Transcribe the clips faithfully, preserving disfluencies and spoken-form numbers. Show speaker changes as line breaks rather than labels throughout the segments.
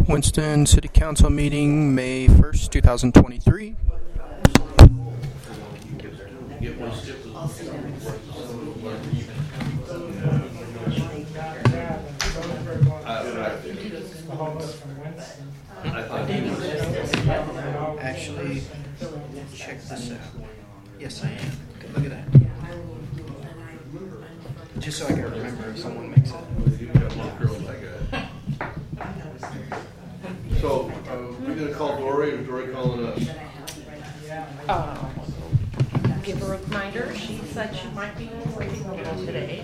Winston City Council meeting, May first, two thousand twenty-three. Actually, check this out. Yes, I am. Look at that. Just so I can remember if someone makes it.
So, uh, we're going to call Dory, or Dory calling us?
Uh, give her a reminder. She said she might be waiting a little today.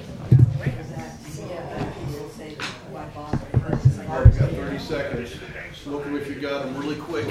All right, we've got thirty seconds. Smoke them if you got them really quick.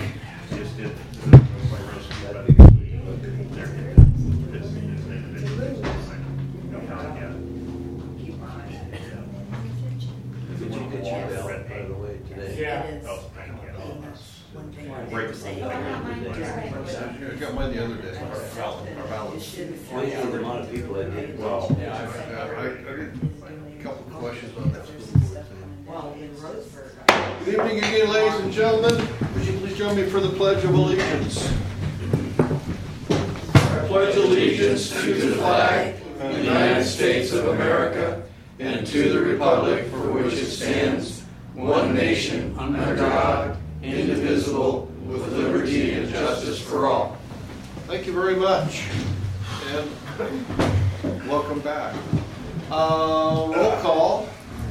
I got mine the other day. Our balance.
Well, yeah, the amount of people that did well.
Yeah, I, I got a couple of questions on that school board thing. Good evening again, ladies and gentlemen. Would you please join me for the Pledge of Allegiance? I pledge allegiance to the flag of the United States of America and to the republic for which it stands, one nation, under God, indivisible, with liberty and justice for all. Thank you very much, and welcome back. Uh, roll call.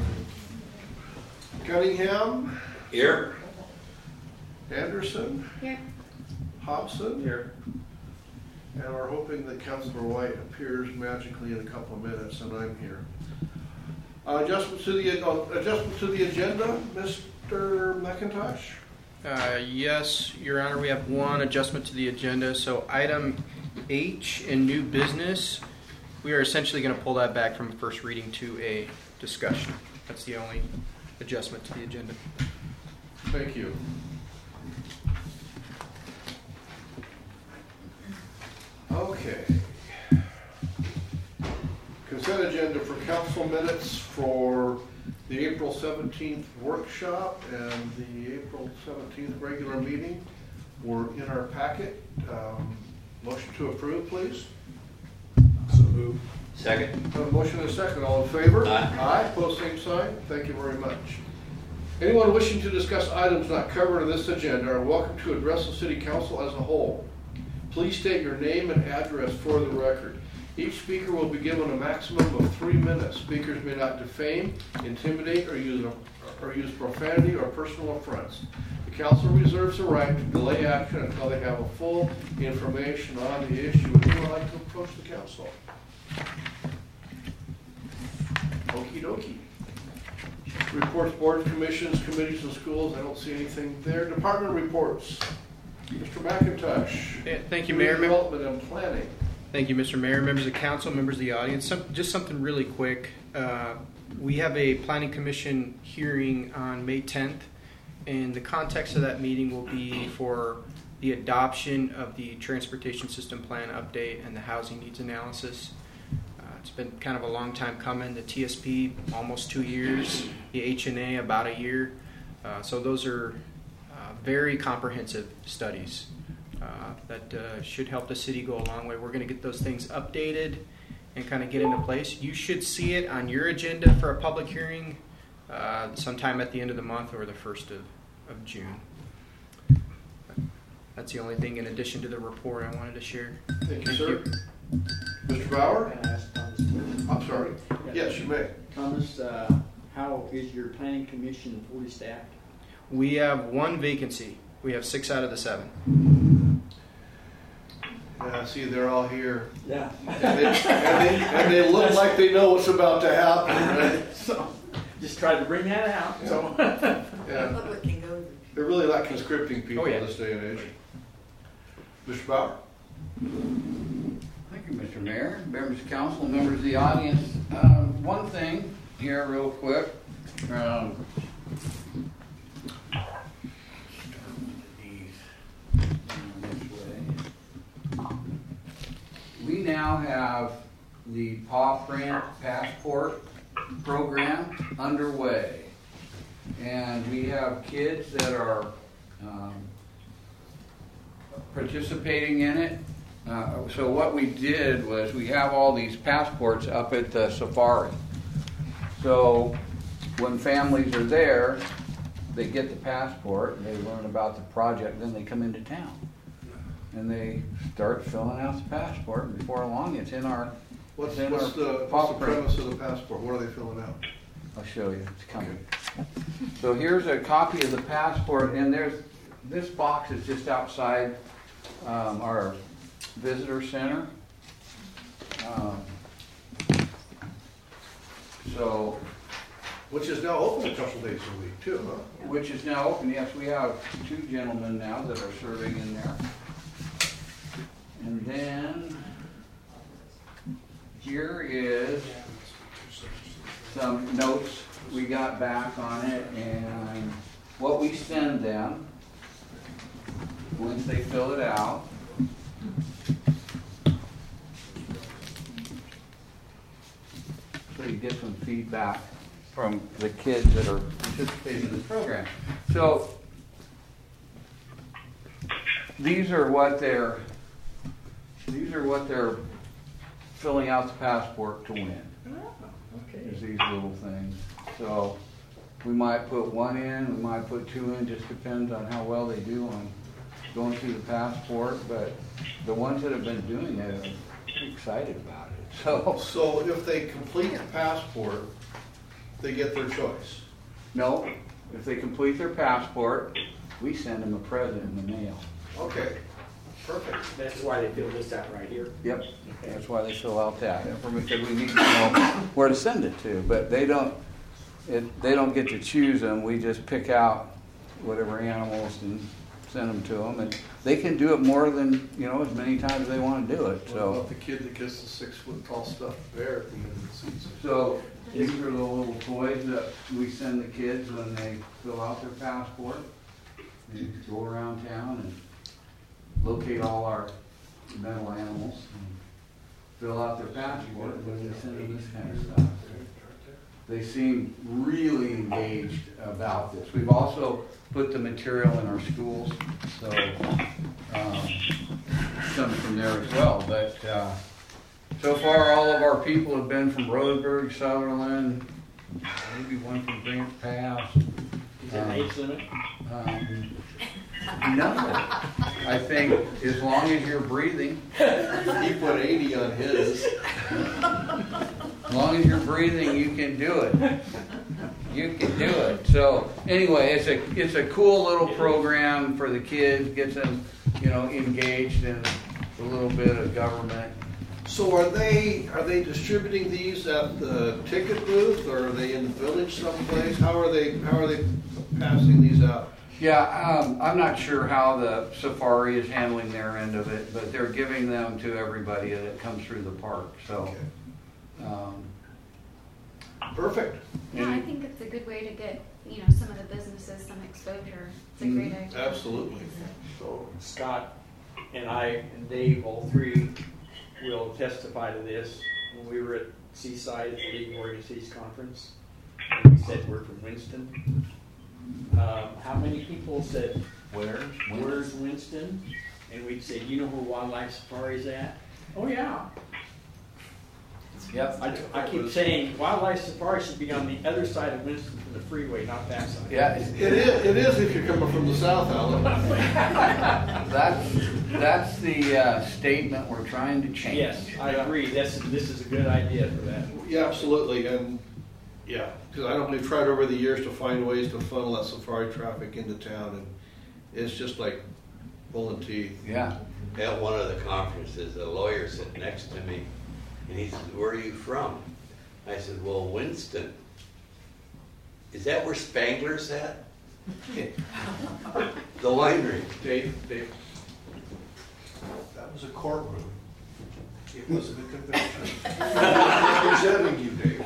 Cunningham.
Here.
Anderson.
Here.
Hobson. Here. And we're hoping that Councilor White appears magically in a couple of minutes, and I'm here. Uh, adjustment to the uh, adjustment to the agenda, Mister McIntosh.
Uh, yes, Your Honor, we have one adjustment to the agenda. So item H in new business, we are essentially going to pull that back from first reading to a discussion. That's the only adjustment to the agenda.
Thank you. Okay. Consent agenda for council minutes for the April seventeenth workshop and the April seventeenth regular meeting were in our packet. Um, motion to approve, please.
So move. Second.
A motion and a second. All in favor?
Aye.
Aye. Pose same sign. Thank you very much. Anyone wishing to discuss items not covered in this agenda are welcome to address the City Council as a whole. Please state your name and address for the record. Each speaker will be given a maximum of three minutes. Speakers may not defame, intimidate, or use, or use profanity or personal affronts. The council reserves the right to delay action until they have a full information on the issue. Would anyone like to approach the council? Okie dokie. Reports, board, commissions, committees, and schools. I don't see anything there. Department reports. Mister McIntosh.
Yeah, thank you, Mayor.
Development and planning.
Thank you, Mister Mayor, members of council, members of the audience. Some, just something really quick. Uh, we have a planning commission hearing on May tenth, and the context of that meeting will be for the adoption of the transportation system plan update and the housing needs analysis. Uh, it's been kind of a long time coming. The T S P, almost two years. The H and A, about a year. Uh, so those are uh, very comprehensive studies. Uh, that uh, should help the city go a long way. We're going to get those things updated and kind of get into place. You should see it on your agenda for a public hearing uh, sometime at the end of the month or the first of, of June. That's the only thing in addition to the report I wanted to share.
Thank you, sir. Mister Bauer?
Can I ask Thomas a question?
I'm sorry. Yes, you may.
Thomas, uh, how is your planning commission fully staffed?
We have one vacancy. We have six out of the seven.
Yeah, see, they're all here.
Yeah.
And they, and they, and they look like they know what's about to happen, right?
So, just tried to bring that out.
Yeah.
So,
Yeah. They're really not conscripting people
Oh, yeah.
in this day and age. Mister Bauer?
Thank you, Mister Mayor, members of council, members of the audience. Um, one thing here real quick. Um, we now have the Paw Print Passport program underway. and we have kids that are um, participating in it. Uh, so what we did was we have all these passports up at the safari. So when families are there, they get the passport, and they learn about the project, then they come into town. And they start filling out the passport, and before long it's in our
What's,
it's in
what's
our
the, what's
paw
the
print.
premise of the passport? What are they filling out?
I'll show you, it's coming. So here's a copy of the passport, and there's, this box is just outside um, our visitor center. Um, so,
Which is now open a couple days a week too, huh?
which is now open, yes, we have two gentlemen now that are serving in there. And then, here is some notes we got back on it and what we send them once they fill it out. So you get some feedback from the kids that are participating in the program. So these are what they're these are what they're filling out the passport to win. Is these little things. So we might put one in, we might put two in, just depends on how well they do on going through the passport. But the ones that have been doing it are pretty excited about it. So
So if they complete the passport, they get their choice.
no, if they complete their passport, we send them a present in the mail.
Okay, perfect.
That's why they fill this out right here.
Yep, that's why they fill out that information. We need to know where to send it to, but they don't. It, they don't get to choose them. We just pick out whatever animals and send them to them, and they can do it more than you know as many times as they want to do it.
What
So,
about the kid that gets the six foot tall stuffed bear at the end of the season?
so these are the little toys that we send the kids when they fill out their passport. They go around town and locate all our metal animals and fill out their passport, and then we send them this kind of stuff. They seem really engaged about this. We've also put the material in our schools, so um, some from there as well. But uh, so far, all of our people have been from Roseburg, Sutherland, maybe one from Grant Pass.
Is there an age limit?
Um, no, I think as long as you're breathing,
He put eighty on his.
as long as you're breathing, you can do it. You can do it. So anyway, it's a it's a cool little program for the kids. Gets them, you know, engaged in a little bit of government.
So are they, are they distributing these at the ticket booth, or are they in the village someplace? How are they, how are they passing these out?
Yeah, um, I'm not sure how the safari is handling their end of it, but they're giving them to everybody that comes through the park. So, um,
Perfect.
Yeah, I think it's a good way to get, you know, some of the businesses some exposure. It's a great
Mhm.
idea.
Absolutely.
So Scott and I and Dave, all three, will testify to this. When we were at Seaside at the League of Oregon Cities Conference, and we said we're from Winston. Um, how many people said,
where's
where's Winston? And we'd say, you know where Wildlife Safari is at? Oh, yeah.
Yep.
I, I keep saying Wildlife Safari should be on the other side of Winston from the freeway, not that side.
Yeah,
It is, it is if you're coming from the south, Alan.
that's that's the uh, statement we're trying to change.
Yes, I agree. This this is a good idea for that.
Yeah, absolutely, and, yeah, because I know we've tried over the years to find ways to funnel that safari traffic into town, and it's just like pulling teeth.
Yeah.
At one of the conferences, a lawyer sat next to me, and he said, "Where are you from?" I said, "Well, Winston." "Is that where Spangler's at?" The winery.
Dave, Dave. That was a courtroom. It wasn't a convention. Representing you, Dave.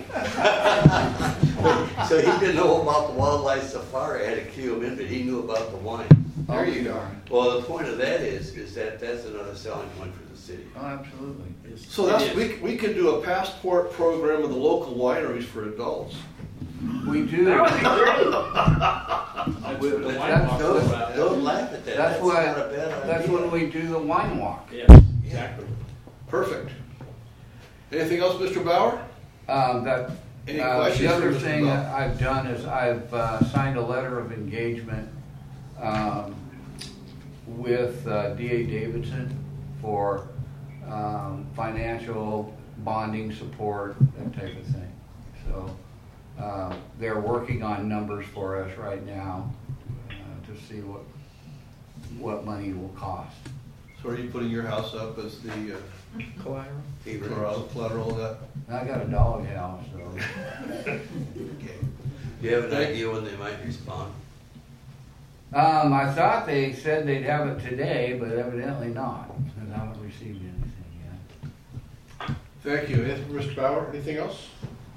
So he didn't know about the wildlife safari. I had to cue him in, but he knew about the wine.
There you go.
Well, the point of that is, is that that's another selling point for the city.
Oh, absolutely.
So that's, we, we could do a passport program of the local wineries for adults.
We do.
That would be great.
That's
We-
what the wine
that's
walk
those-
is about.
Don't laugh at that.
That's why,
not a bad idea.
that's when we do the wine walk.
Yes, exactly.
Perfect. Anything else, Mister Bauer?
Um, that,
Any
uh,
questions
the
for
other
Mister
thing
Bell?
that I've done is I've uh, signed a letter of engagement um, with uh, D A Davidson for um, financial bonding support, that type of thing. So uh, they're working on numbers for us right now uh, to see what what money will cost.
So are you putting your house up as the uh,
Collateral.
collateral collateral of that?
And I got a dog house, so.
Okay. Do you have an idea when they might respond?
Um, I thought they said they'd have it today, but evidently not, because I haven't received anything yet.
Thank you. Anything for Mister Bauer? Anything else?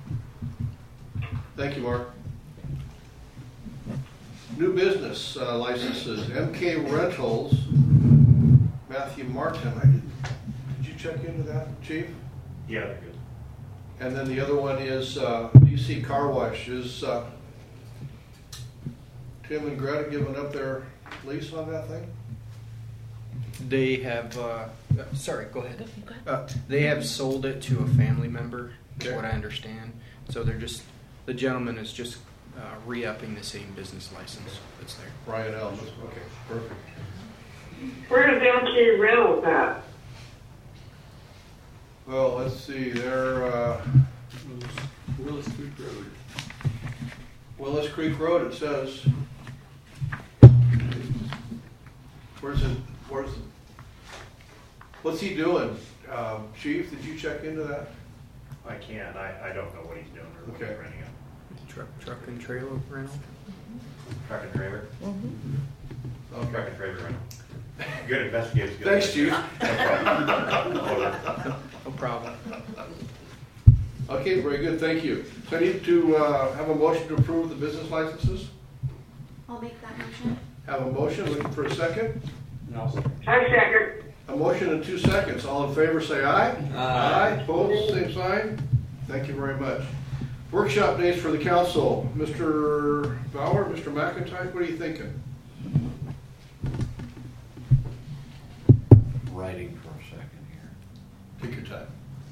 Thank you, Mark. New business uh, licenses, M K Rentals, Matthew Martin. I didn't, did you check into that, Chief?
Yeah, they're good.
And then the other one is uh, D C Car Wash. Is uh, Tim and Greta giving up their lease on that thing?
They have, uh, uh, sorry, go ahead. Uh, they have sold it to a family member, is
Okay.
what I understand. So they're just, the gentleman is just uh, re-upping the same business license that's there.
Ryan Elms. Okay, perfect.
Where is M K Reynolds at?
Well, let's see. They're uh,
Willis Creek Road.
Willis Creek Road. It says. Where's it? Where's it? What's he doing, uh, Chief? Did you check into that?
I can't. I, I don't know what he's doing or what
Okay.
he's renting it.
Truck, truck and trailer rental.
Truck and trailer.
Okay.
Truck and trailer rental. Good investigators. Good
Thanks, Chief.
No problem.
Okay, very good. Thank you. So I need to uh, have a motion to approve the business licenses.
I'll make that motion.
Have a motion. Looking for a second.
And also,
I second.
A motion in two seconds. All in favor, say aye.
Aye.
Opposed, same sign. Thank you very much. Workshop days for the council. Mister Bauer, Mister McIntyre, what are you thinking?
Writing for a second here.
Take your time.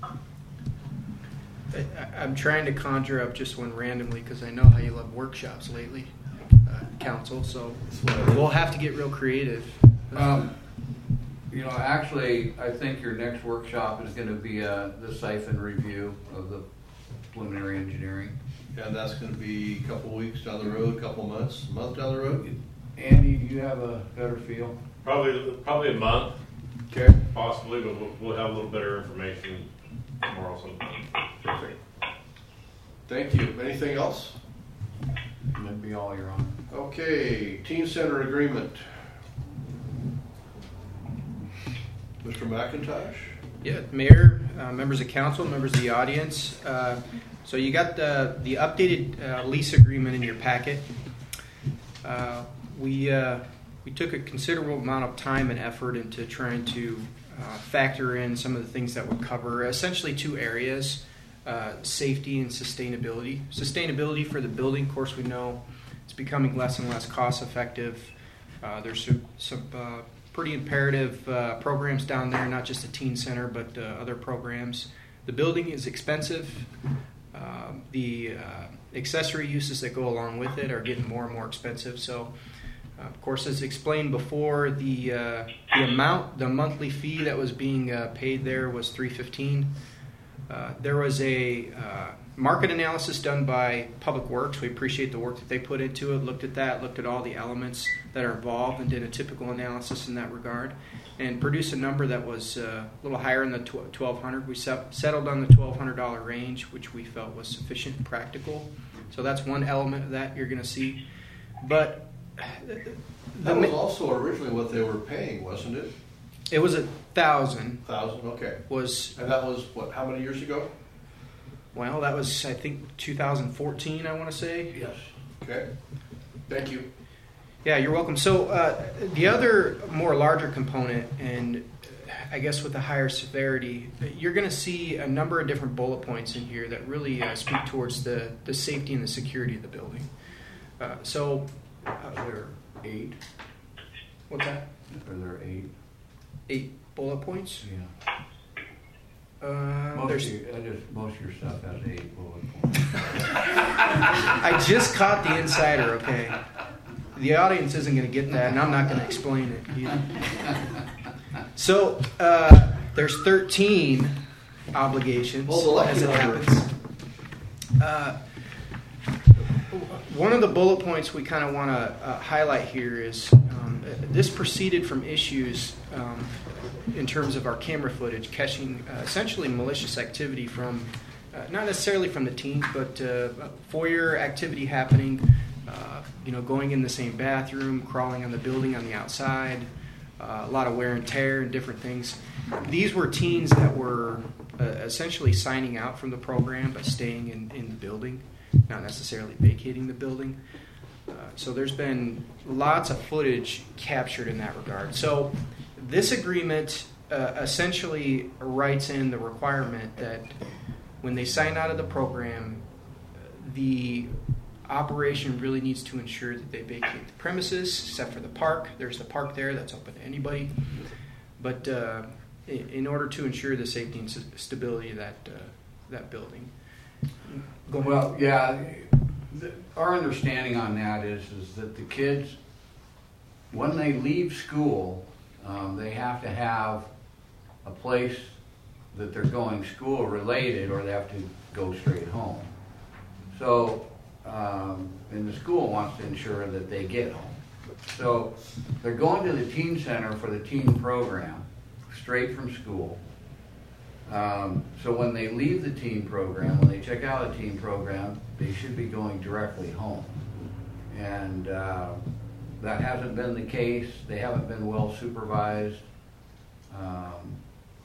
I, I'm trying to conjure up just one randomly because I know how you love workshops lately, uh, council. So we'll have to get real creative.
Um, you know, actually, I think your next workshop is going to be uh, the siphon review of the preliminary engineering.
And that's going to be a couple weeks down the road, a couple months, a month down the road?
Andy, do you have a better feel?
Probably, probably a month,
Okay.
possibly, but we'll, we'll have a little better information tomorrow sometime.
Perfect. Thank you. Anything else?
That'd be all, Your Honor.
Okay, teen center agreement. Mister McIntosh?
Yeah, Mayor, uh, members of council, members of the audience. Uh, so you got the, the updated uh, lease agreement in your packet. Uh, we, uh, we took a considerable amount of time and effort into trying to uh, factor in some of the things that would cover essentially two areas, uh, safety and sustainability. Sustainability for the building, of course, we know it's becoming less and less cost effective. Uh, there's some, some uh, pretty imperative uh, programs down there, not just the teen center, but uh, other programs. The building is expensive. Uh, the uh, accessory uses that go along with it are getting more and more expensive. So, uh, of course, as explained before, the uh, the amount, the monthly fee that was being uh, paid there was three hundred fifteen dollars. Uh, there was a uh, market analysis done by Public Works. We appreciate the work that they put into it, looked at that, looked at all the elements that are involved, and did a typical analysis in that regard, and produced a number that was uh, a little higher in the twelve hundred dollars. We set, settled on the twelve hundred dollars range, which we felt was sufficient and practical. So that's one element of that you're going to see. But
That was also originally what they were paying, wasn't it?
it was a thousand.
Thousand, okay.
Was
And that was, what, how many years ago?
well, that was I think two thousand fourteen. I want to say.
Yes. Okay. Thank you.
Yeah, you're welcome. So uh, the other more larger component, and I guess with the higher severity, you're going to see a number of different bullet points in here that really uh, speak towards the, the safety and the security of the building. Uh, so, uh,
There are eight.
what's that?
Are there eight?
Eight bullet points?
Yeah.
Uh,
Most,
there's,
of your, I just, most of your stuff has eight bullet points.
I just caught the insider, okay? The audience isn't going to get that, and I'm not going to explain it either. So, uh, there's thirteen obligations,
Well, the lucky
as it
number.
happens. Uh, one of the bullet points we kind of want to uh, highlight here is um, this proceeded from issues um, in terms of our camera footage catching uh, essentially malicious activity from, uh, not necessarily from the teens, but uh, foyer activity happening, uh, you know, going in the same bathroom, crawling on the building on the outside, uh, a lot of wear and tear and different things. These were teens that were uh, essentially signing out from the program but staying in, in the building, not necessarily vacating the building. Uh, so there's been lots of footage captured in that regard. So this agreement uh, essentially writes in the requirement that when they sign out of the program, the operation really needs to ensure that they vacate the premises, except for the park. There's the park there that's open to anybody. But uh, in, in order to ensure the safety and s- stability of that uh, that building. Go ahead.
Well, yeah, the, our understanding on that is, is that the kids, when they leave school, um, they have to have a place that they're going school related, or they have to go straight home. So, um, and the school wants to ensure that they get home. So they're going to the teen center for the teen program, straight from school. Um, so when they leave the teen program, when they check out the teen program, they should be going directly home. And uh, that hasn't been the case. They haven't been well supervised. Um,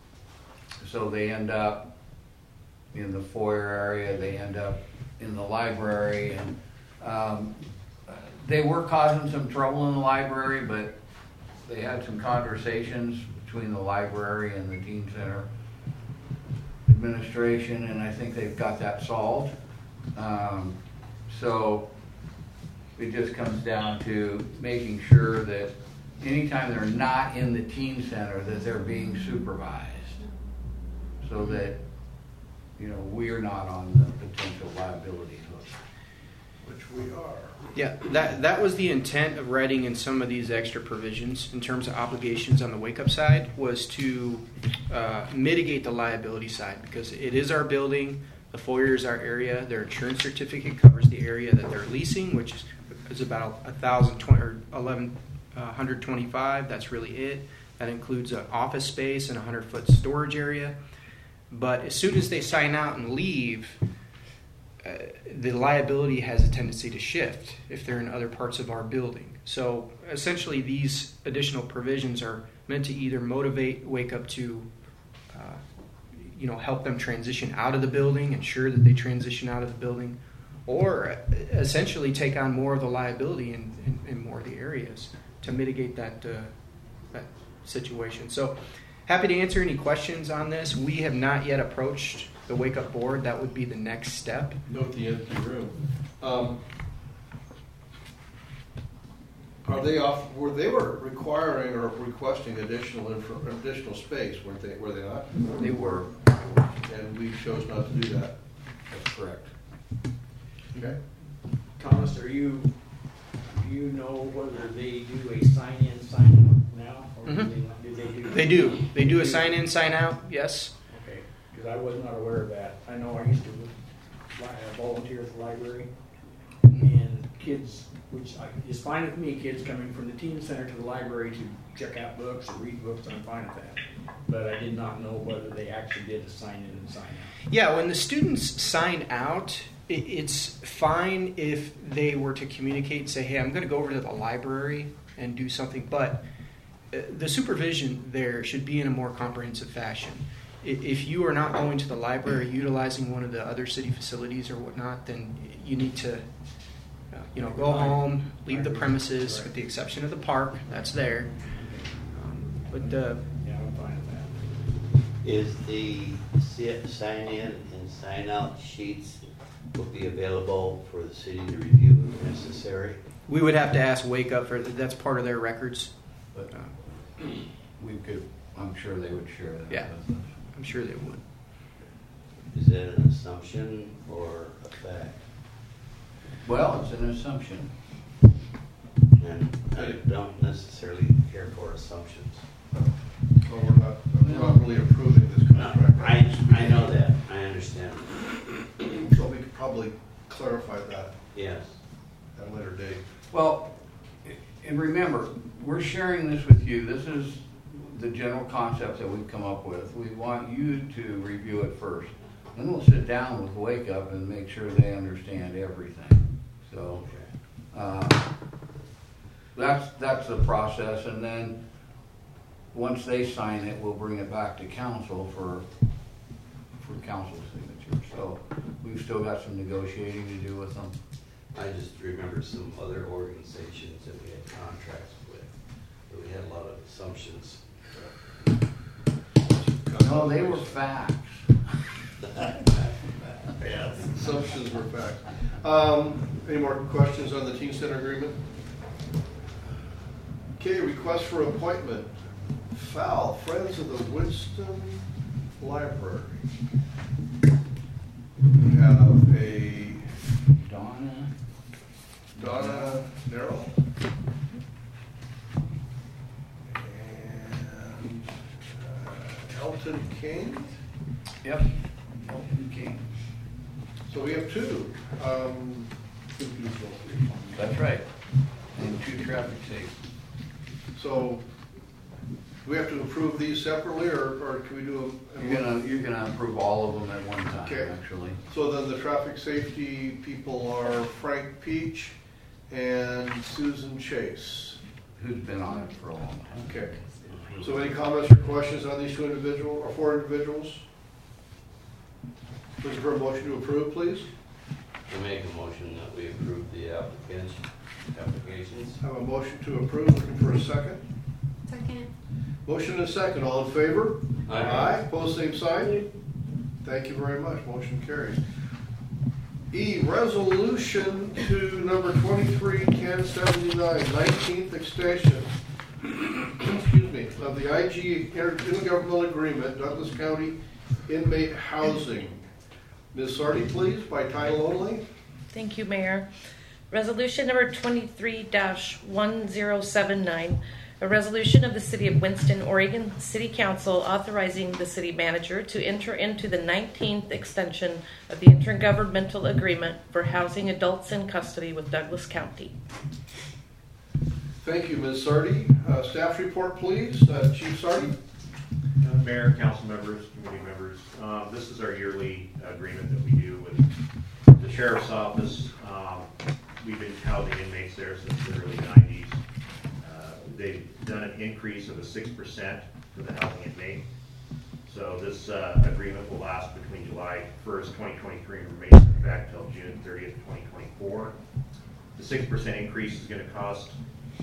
so they end up in the foyer area, they end up in the library, and um, they were causing some trouble in the library, but they had some conversations between the library and the teen center administration, and I think they've got that solved. Um, so it just comes down to making sure that anytime they're not in the teen center, that they're being supervised, so that, you know, we're not on the potential liability hook.
Which we are.
Yeah, that that was the intent of writing in some of these extra provisions in terms of obligations on the wake-up side, was to uh, mitigate the liability side, because it is our building, the foyer is our area, their insurance certificate covers the area that they're leasing, which is, is about a thousand twenty or eleven hundred twenty-five. That's really it. That includes an office space and a hundred foot storage area. But as soon as they sign out and leave, uh, the liability has a tendency to shift if they're in other parts of our building. So essentially these additional provisions are meant to either motivate Wake Up to uh, you know, help them transition out of the building, ensure that they transition out of the building, or essentially take on more of the liability in, in, in more of the areas to mitigate that, uh, that situation. So happy to answer any questions on this. We have not yet approached the Wake Up board. That would be the next step.
Note the empty room. Um, are they off? Were they were requiring or requesting additional info, additional space? Weren't they? Were they not?
They were.
And we chose not to do that.
That's correct.
Okay.
Thomas, are you, do you know whether they do a sign-in, sign-out now? Or do
Mhm.
they not? Do they do?
They do. They do a sign in, sign out. Yes.
Okay, because I was not aware of that. I know I used to li- uh, volunteer at the library, and kids, which I, is fine with me, kids coming from the teen center to the library to check out books or read books, I'm fine with that. But I did not know whether they actually did a sign in and sign out.
Yeah, when the students sign out, it, it's fine if they were to communicate and say, hey, I'm going to go over to the library and do something, but uh, the supervision there should be in a more comprehensive fashion. I- If you are not going to the library, utilizing one of the other city facilities or whatnot, then you need to, uh, you know, go home, leave the premises, with the exception of the park, that's there. Um, but uh,
Yeah, I'm fine with that.
Is the si- sign in and sign out sheets will be available for the city to review if necessary?
We would have to ask Wake Up for that's part of their records.
But
Uh,
we could, I'm sure they would share that.
Yeah.
with us.
I'm sure they would.
Is that an assumption or a fact?
Well, it's an assumption.
And I don't necessarily care for assumptions.
Well, we're not, we're not really approving this
No,
contract.
I, I know that, I understand.
So we could probably clarify that
Yes.
at a later date.
Well, and remember, we're sharing this with you. This is the general concept that we've come up with. We want you to review it first. Then we'll sit down with Wake Up and make sure they understand everything. So, uh, that's, that's the process. And then, once they sign it, we'll bring it back to council for, for council's signature. So, we've still got some negotiating to do with them.
I just remember some other organizations that we had contracts with, where we had a lot of assumptions.
No, they were facts.
Yes.
Assumptions were facts. Um, any more questions on the teen center agreement? Okay, request for appointment. F A L, Friends of the Winston Library. We have a
Donna?
Donna Nerrill. And uh, Elton King.
Yep. Elton King.
So we have two. Um,
That's right. And two traffic safety.
so do we have to approve these separately, or, or can we do a?
You're gonna, you're gonna approve all of them at one time,
Okay.
actually.
So then the traffic safety people are Frank Peach and Susan Chase.
Who's been on it for a long time.
Okay. So any comments or questions on these two individuals, or four individuals? Looking for a motion to approve, please.
I make a motion that we approve the applicants, applications.
Have a motion to approve, looking for a second.
Second.
Motion and a second, all in favor?
Aye.
Pose same sign. Thank you very much, motion carries. E, resolution to number twenty-three ten seventy-nine, nineteenth extension, excuse me, of the I G intergovernmental agreement, Douglas County inmate housing. Miz Sardi, please, by title only.
Thank you, Mayor. Resolution number twenty-three dash one zero seven nine, a resolution of the City of Winston, Oregon City Council authorizing the city manager to enter into the nineteenth extension of the intergovernmental agreement for housing adults in custody with Douglas County.
Thank you, Miz Sardi. Uh, staff report, please. Uh, Chief Sardi.
Uh, Mayor, council members, committee members, uh, this is our yearly agreement that we do with the sheriff's office. Um, we've been housing inmates there since the early nineties. Uh, they've done an increase of a six percent for the housing inmate. So this uh, agreement will last between July first, twenty twenty-three and remains in effect until June thirtieth, twenty twenty-four. The six percent increase is going to cost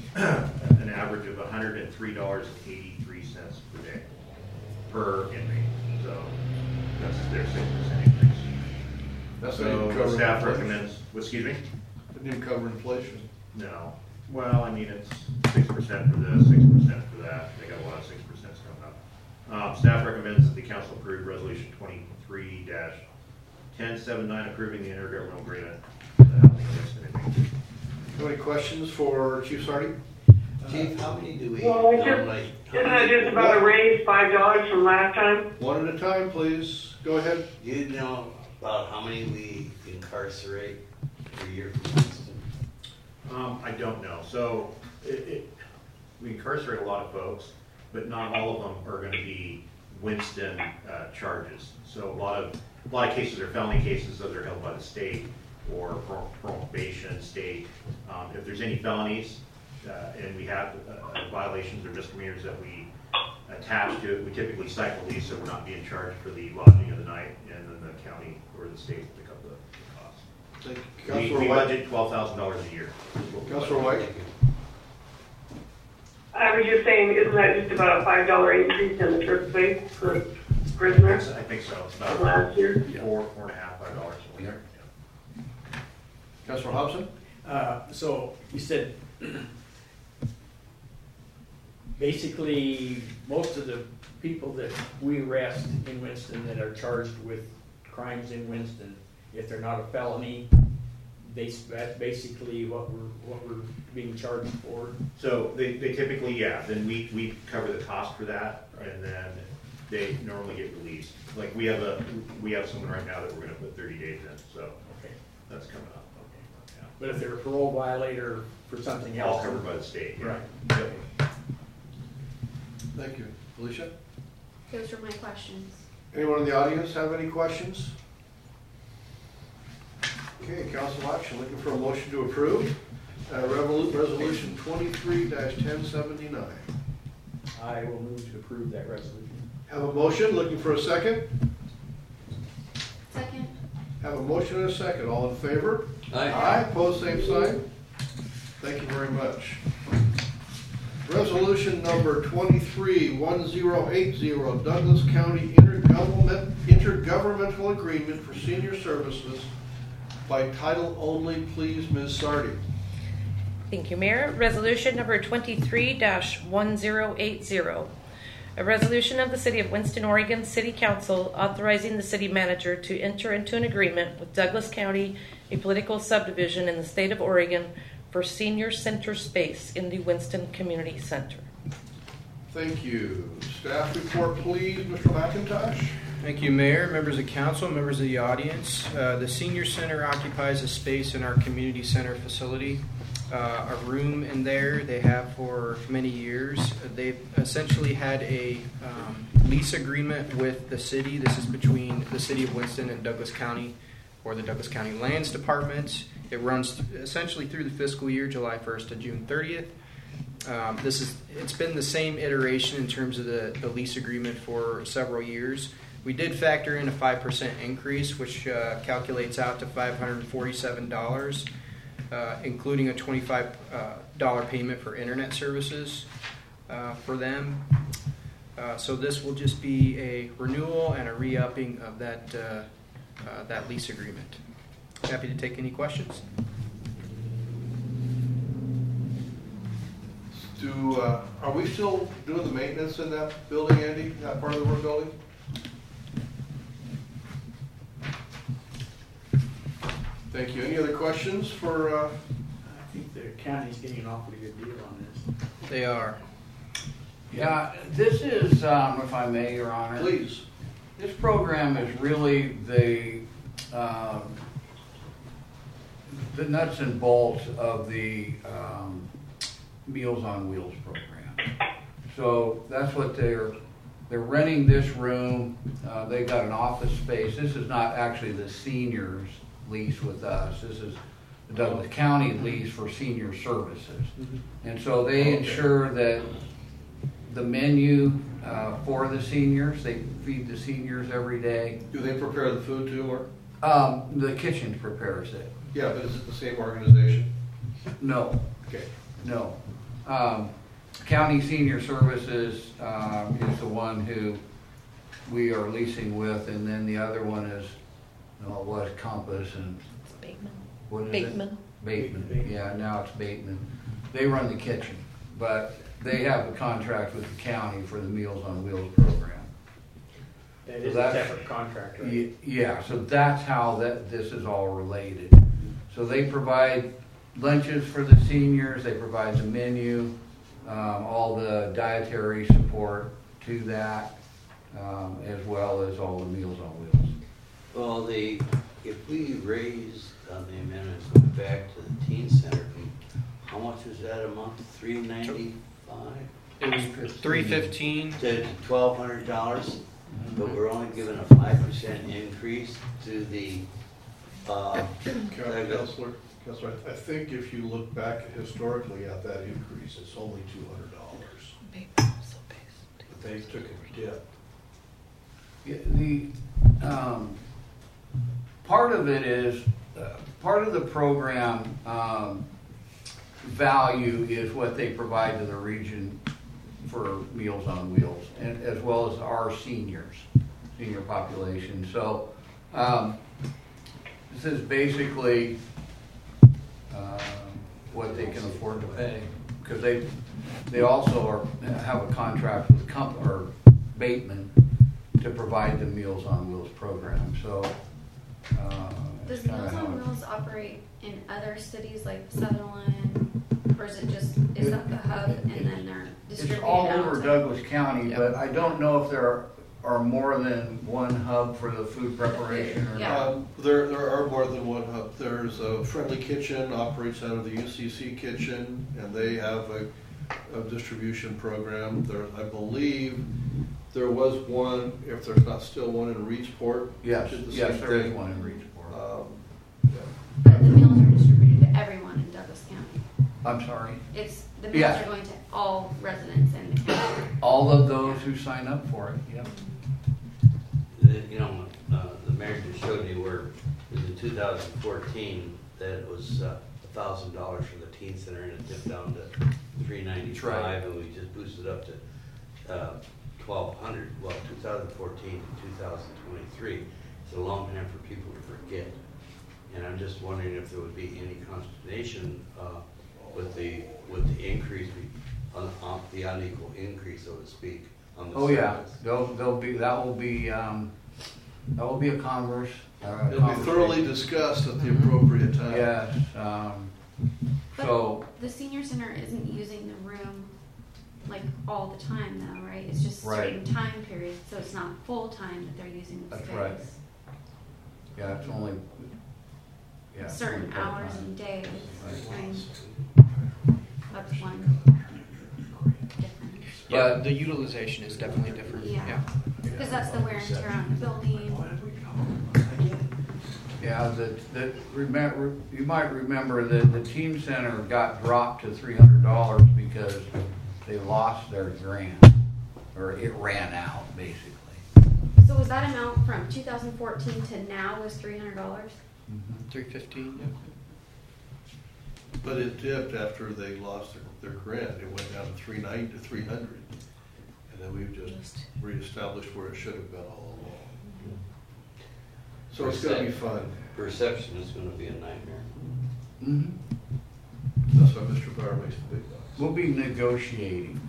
an average of one hundred three dollars and eighty-three cents per day per inmate. So that's their six percent increase.
That's
So the staff recommends, well, excuse me?
Didn't even cover inflation.
No. Well, I mean, it's six percent for this, six percent for that. They got a lot of six percents coming up. Um, staff recommends that the council approve resolution twenty-three dash ten seventy-nine approving the intergovernmental agreement for the housing against inmates.
Any questions for Chief Sardi?
Chief, how many do we
Well, it's just-
normally?
Isn't that just about a raise, five dollars from last time?
One at a time, please. Go ahead.
Do you know about how many we incarcerate per year from Winston?
Um, I don't know. So it, it, we incarcerate a lot of folks, but not all of them are going to be Winston uh, charges. So a lot of a lot of cases are felony cases, those are held by the state or pro- probation state. Um, if there's any felonies uh, and we have uh, violations or misdemeanors that we attach to it, we typically cite police, so we're not being charged for the lodging of the night, and then the county or the state will pick up the, the cost.
Thank you.
We,
Councilor
we
White.
budget twelve thousand dollars a year. is what we
Councilor
budget.
White.
I was just saying, isn't that just about a five dollar increase in the first place for Christmas
I think so. It's
from
about
last year?
four, four and a half, five dollars.
Yeah. Councilor Hobson?
Uh, so you said basically most of the people that we arrest in Winston that are charged with crimes in Winston, if they're not a felony, they, that's basically what we're what we're being charged for.
So they, they typically, yeah, then we, we cover the cost for that, and then they normally get released. Like we have a, we have someone right now that we're gonna put thirty days in, so
Okay.
that's coming up.
Yeah. But if they're a parole violator for something else,
All covered by the state, yeah.
Right.
Yep.
Thank you. Alicia?
Those are my questions.
Anyone in the audience have any questions? Okay, council action, looking for a motion to approve. Uh, revolu- resolution twenty-three ten seventy-nine.
I will move to approve that resolution.
Have a motion, looking for a second.
Second.
Have a motion and a second. All in favor?
Aye.
Aye, pose same sign. Thank you very much. Resolution number twenty-three ten eighty, Douglas County Intergovernment, Intergovernmental Agreement for Senior Services by title only. Please, Miz Sardi.
Thank you, Mayor. Resolution number twenty-three dash ten eighty. A resolution of the City of Winston, Oregon City Council authorizing the city manager to enter into an agreement with Douglas County, a political subdivision in the state of Oregon, for senior center space in the Winston Community Center.
Thank you. Staff report, please, Mister McIntosh.
Thank you, Mayor, members of council, members of the audience. Uh, the Senior Center occupies a space in our community center facility. Uh, a room in there they have for many years. They've essentially had a um, lease agreement with the city. This is between the City of Winston and Douglas County, or the Douglas County Lands Department. It runs th- essentially through the fiscal year, July first to June thirtieth. Um, this is it's been the same iteration in terms of the, the lease agreement for several years. We did factor in a five percent increase, which uh, calculates out to five hundred forty-seven dollars, uh, including a twenty-five dollars uh, payment for internet services uh, for them. Uh, so this will just be a renewal and a re-upping of that, uh, uh, that lease agreement. Happy to take any questions.
Do uh, are we still doing the maintenance in that building, Andy? That part of the work building? Thank you. Any other questions for? Uh...
I think the county's getting an awfully good deal on this.
They are.
Yeah, this is, um, if I may, Your Honor.
Please.
This program is really the, um, the nuts and bolts of the um, Meals on Wheels program. So that's what they're, they're renting this room. Uh, they've got an office space. This is not actually the seniors lease with us. This is the Douglas County lease for senior services. And so they ensure that the menu uh, for the seniors, they feed the seniors every day.
Do they prepare the food too, or?
Um, the kitchen prepares it.
Yeah, but is it the same organization?
No,
Okay.
no. Um, County Senior Services um, is the one who we are leasing with, and then the other one is, no, it was Compass and
It's Bateman.
what is
Bateman.
it? Bateman. Yeah, now it's Bateman. They run the kitchen, but they have a contract with the county for the Meals on Wheels program.
That is
So
a
that's-
separate contract, right?
Ye- Yeah, so that's how that this is all related. So they provide lunches for the seniors, they provide the menu, um, all the dietary support to that, um, as well as all the Meals on Wheels.
Well, the, if we raise on the amendments going back to the teen center, how much was that a month? Three ninety-five
It was three fifteen.
to twelve hundred dollars, but we're only giving a five percent increase to the. Uh,
Counselor, Counselor, I think if you look back historically at that increase, it's only two hundred dollars. But they took a dip.
Yeah, the, um, part of it is, uh, part of the program, um, value is what they provide to the region for Meals on Wheels, and as well as our seniors. senior population. So um, this is basically uh, what they can afford to pay, because they they also are have a contract with comp- or Bateman to provide the Meals on Wheels program. So uh,
Does
it's kinda
Meals
how
on
it-
Wheels operate in other cities like Sutherland, or is it just is that the hub and then they're
It's
distributed
all
out
over
to-
Douglas County,
Yeah.
but I don't know if there are, are more than one hub for the food preparation or
Yeah.
not.
Um, there, there are more than one hub. There's a Friendly Kitchen, operates out of the U C C kitchen, and they have a, a distribution program. There, I believe, there was one, if there's not still one in Reedsport.
Yes,
did the
yes,
same
there is
thing.
one in Reedsport.
Um,
But the meals are distributed to everyone in Douglas County.
I'm sorry.
It's the meals
Yeah.
are going to all residents in the county.
All of those who sign up for it, yep.
The- You know, uh, the mayor just showed me where, it was in two thousand fourteen, that it was uh, a thousand dollars for the teen center, and it dipped down to three ninety-five, and we just boosted up to uh, twelve hundred. Well, two thousand fourteen to two thousand twenty-three, it's a long time for people to forget. And I'm just wondering if there would be any consternation uh, with the, with the increase, on, on the unequal increase, so to speak, on the
Oh, yeah,
service.
there'll, there'll be, that will be, um, that will be a converse. uh,
It'll be thoroughly
conversation.
discussed at the appropriate time.
Yes, um, so,
The senior center isn't using the room like all the time though, right? It's just
Right.
certain time periods, so it's not full time that they're using the
That's
space.
right. yeah, it's only, yeah. it's
Certain
only part
hours
time.
and days.
Right.
And that's one difference.
Yeah,
But-
the utilization is definitely different.
Yeah. Because that's the wear and tear on the building.
Yeah, that, that, remember, you might remember that the teen center got dropped to three hundred dollars because they lost their grant, or it ran out, basically.
So was that amount from two thousand fourteen to now was three hundred dollars?
Three fifteen.
But it dipped after they lost their, their grant. It went down to three ninety to three hundred. And then we've just reestablished where it should have been all along. So it's gonna be fun.
Perception is gonna be a nightmare.
Mm-hmm.
That's why Mister Bauer makes the big bucks.
We'll be negotiating.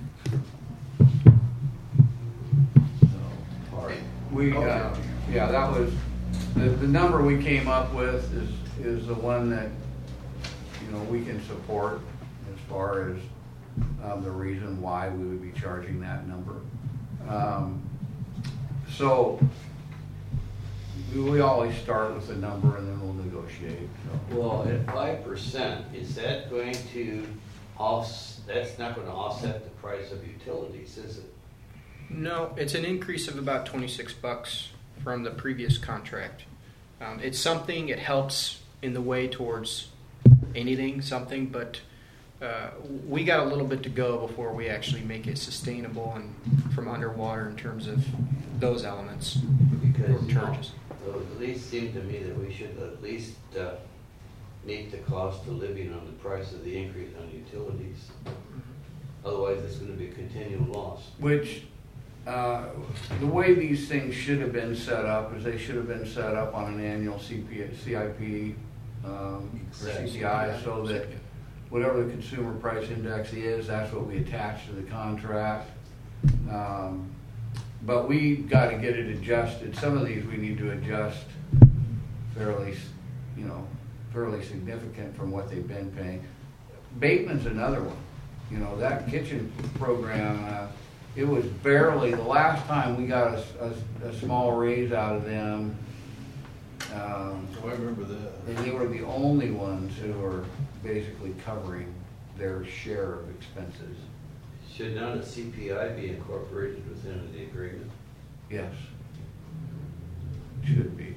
We, uh,
Okay.
yeah, that was, the, the number we came up with is, is the one that, you know, we can support as far as, um, the reason why we would be charging that number. Um, so, we, we always start with a number and then we'll negotiate, so.
Well, at five percent, is that going to off, that's not gonna offset the price of utilities, is it?
No, it's an increase of about twenty-six bucks from the previous contract. Um, it's something, it helps in the way towards anything, something, but uh, we got a little bit to go before we actually make it sustainable and from underwater in terms of those elements
Because,
or
you know,
charges.
it would at least seem to me that we should at least uh, meet the cost of living on the price of the increase on utilities. Otherwise, it's gonna be a continual loss.
Which, uh, the way these things should have been set up is they should have been set up on an annual C P, C I P, um, or C P I, so that whatever the consumer price index is, that's what we attach to the contract. Um, but we gotta get it adjusted. Some of these we need to adjust fairly, you know, fairly significant from what they've been paying. Bateman's another one. You know, that kitchen program, uh, it was barely, the last time we got a, a, a small raise out of them, um,
Oh, I remember that.
and they were the only ones who were basically covering their share of expenses.
Should not a C P I be incorporated within the agreement?
Yes. Should be.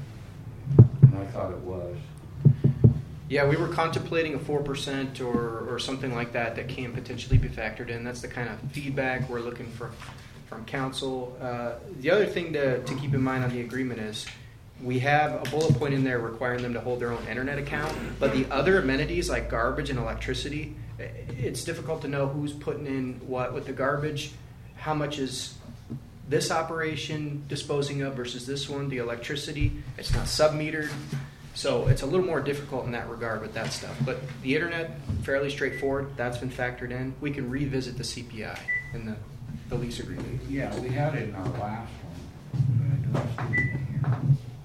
And I thought it was.
Yeah, we were contemplating a four percent or, or something like that that can potentially be factored in. That's the kind of feedback we're looking for from council. Uh, the other thing to, to keep in mind on the agreement is we have a bullet point in there requiring them to hold their own internet account, but the other amenities like garbage and electricity, it's difficult to know who's putting in what with the garbage, how much is this operation disposing of versus this one, the electricity, it's not sub-metered. So it's a little more difficult in that regard with that stuff. But the internet, fairly straightforward. That's been factored in. We can revisit the C P I in the, the lease agreement.
Yeah, we had it in our last one, but I don't see it in here.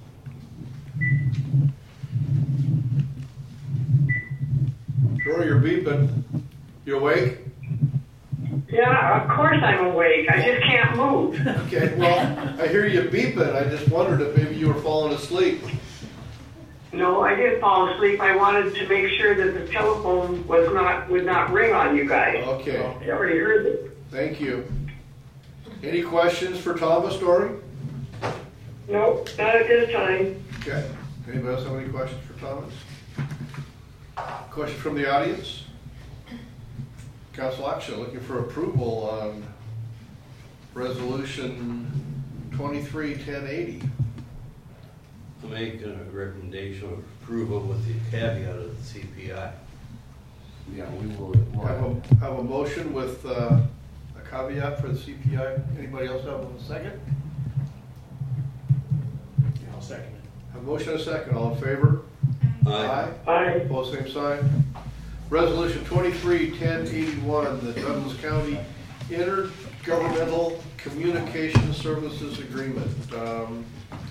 Troy, you're beeping. You awake?
Yeah, of course I'm awake. I just can't move.
Okay, well, I hear you beeping. I just wondered if maybe you were falling asleep.
No, I didn't fall asleep. I wanted to make sure that the telephone was not would not ring on you guys.
Okay,
I already heard it.
thank you. Any questions for Thomas, Dory?
Nope, not at this time.
Okay. Anybody else have any questions for Thomas? Questions from the audience? Council action, looking for approval on resolution twenty-three ten eighty.
To make a recommendation of approval with the caveat of the C P I.
Yeah, we will.
Have a, have a motion with uh, a caveat for the C P I. Anybody else have a second?
Yeah, I'll second it.
Have a motion and a second. All in favor?
Aye.
Aye.
Opposed, same sign. Resolution twenty-three ten eighty-one, the Douglas County Intergovernmental Communication Services Agreement. Um,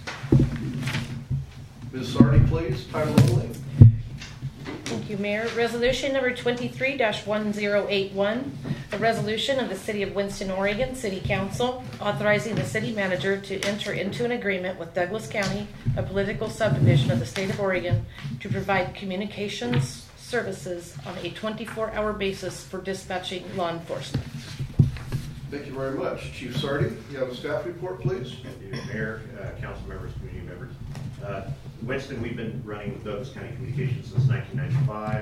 Miz Sardi, please, title only.
Thank you, Mayor. Resolution number twenty-three dash one zero eight one, a resolution of the City of Winston, Oregon City Council authorizing the city manager to enter into an agreement with Douglas County, a political subdivision of the state of Oregon, to provide communications services on a twenty-four hour basis for dispatching law enforcement.
Thank you very much. Chief Sardi, you have a staff report, please?
Mayor, uh, council members, community members. Uh, Winston, we've been running with Douglas County Communications since nineteen ninety-five,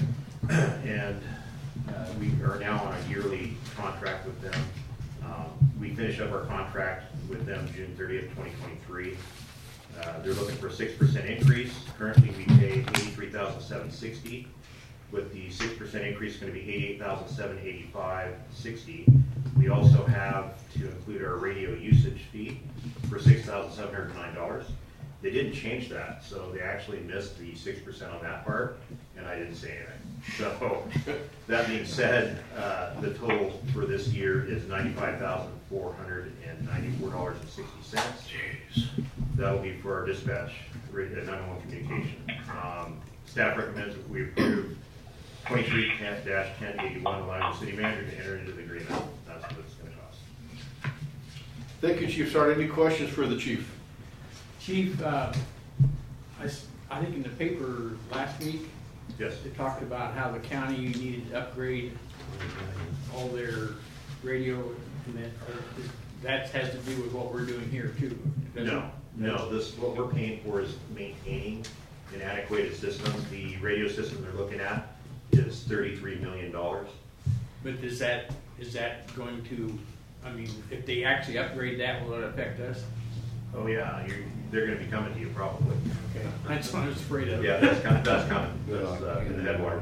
and uh, we are now on a yearly contract with them. Um, we finish up our contract with them June thirtieth, twenty twenty-three. Uh, they're looking for a six percent increase. Currently, we pay eighty-three thousand seven hundred sixty dollars. With the six percent increase, going to be eighty-eight thousand seven hundred eighty-five dollars and sixty cents. We also have to include our radio usage fee for six thousand seven hundred nine dollars. They didn't change that, so they actually missed the six percent on that part, and I didn't say anything. So, that being said, uh, the total for this year is ninety-five thousand four hundred ninety-four dollars and sixty cents.
Jeez.
That will be for our dispatch, nine one one communication. Um, staff recommends that we approve twenty-three dash ten eighty-one, allowing the city manager to enter into the agreement. That's what it's going to cost.
Thank you, Chief Sardi. Any questions for the chief?
Chief, uh, I, s- I think in the paper last week,
Yes.
they talked about how the county needed to upgrade all their radio, and that, uh, that has to do with what we're doing here too. doesn't
No,
it?
no, this, what we're paying for is maintaining an antiquated system. The radio system they're looking at is thirty-three million dollars.
But is that, is that going to, I mean, if they actually upgrade that, will it affect us?
Oh, yeah, you're, they're gonna be coming to you probably.
Okay, that's what I was afraid of.
Yeah, that's coming, that's coming, that's, uh, in the headwaters.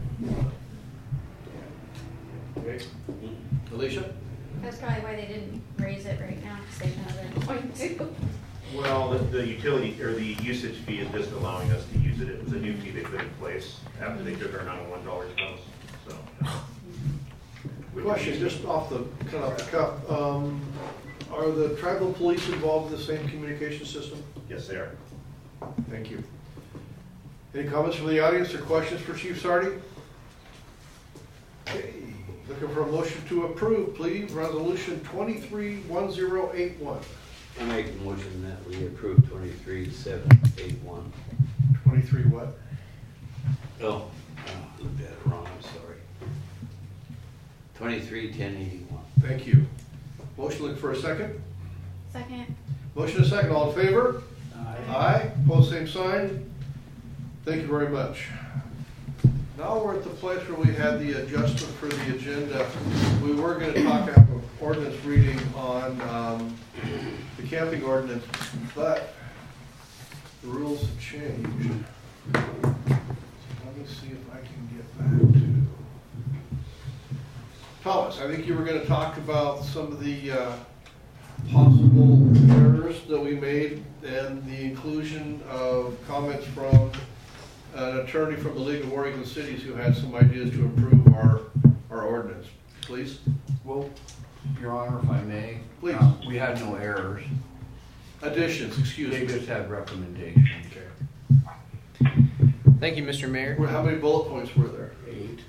Okay. Alicia?
That's probably why they didn't raise it right now, because they know they're going to.
Well, the, the utility, or the usage fee is just allowing us to use it. It was a new fee they put in place after they took our nine one one dollars from us, so. We can
Question,
use it.
just off the, kind of off the cuff. Um, are the tribal police involved in the same communication system?
Yes, they are.
Thank you. Any comments from the audience or questions for Chief Sardi? Okay, looking for a motion to approve, please, resolution twenty-three one zero eight one.
I make a motion that we approve twenty-three seven eighty-one.
Twenty-three what?
Oh, I looked at it wrong, I'm sorry. twenty-three ten eighty-one.
Thank you. Motion looking for a second?
Second.
Motion a second, all in favor?
Aye.
Aye, pose same sign. Thank you very much. Now we're at the place where we had the adjustment for the agenda. We were going to talk about ordinance reading on um, the camping ordinance, but the rules have changed. So let me see if I can get back to Thomas. I think you were going to talk about some of the uh, possible errors that we made and the inclusion of comments from an attorney from the League of Oregon Cities who had some ideas to improve our, our ordinance. Please.
Well, Your Honor, if I may.
Please.
uh, We had no errors.
Additions, excuse
They
me.
just had recommendations.
Thank you, Mister Mayor.
Well, how many bullet points were there?
Eight.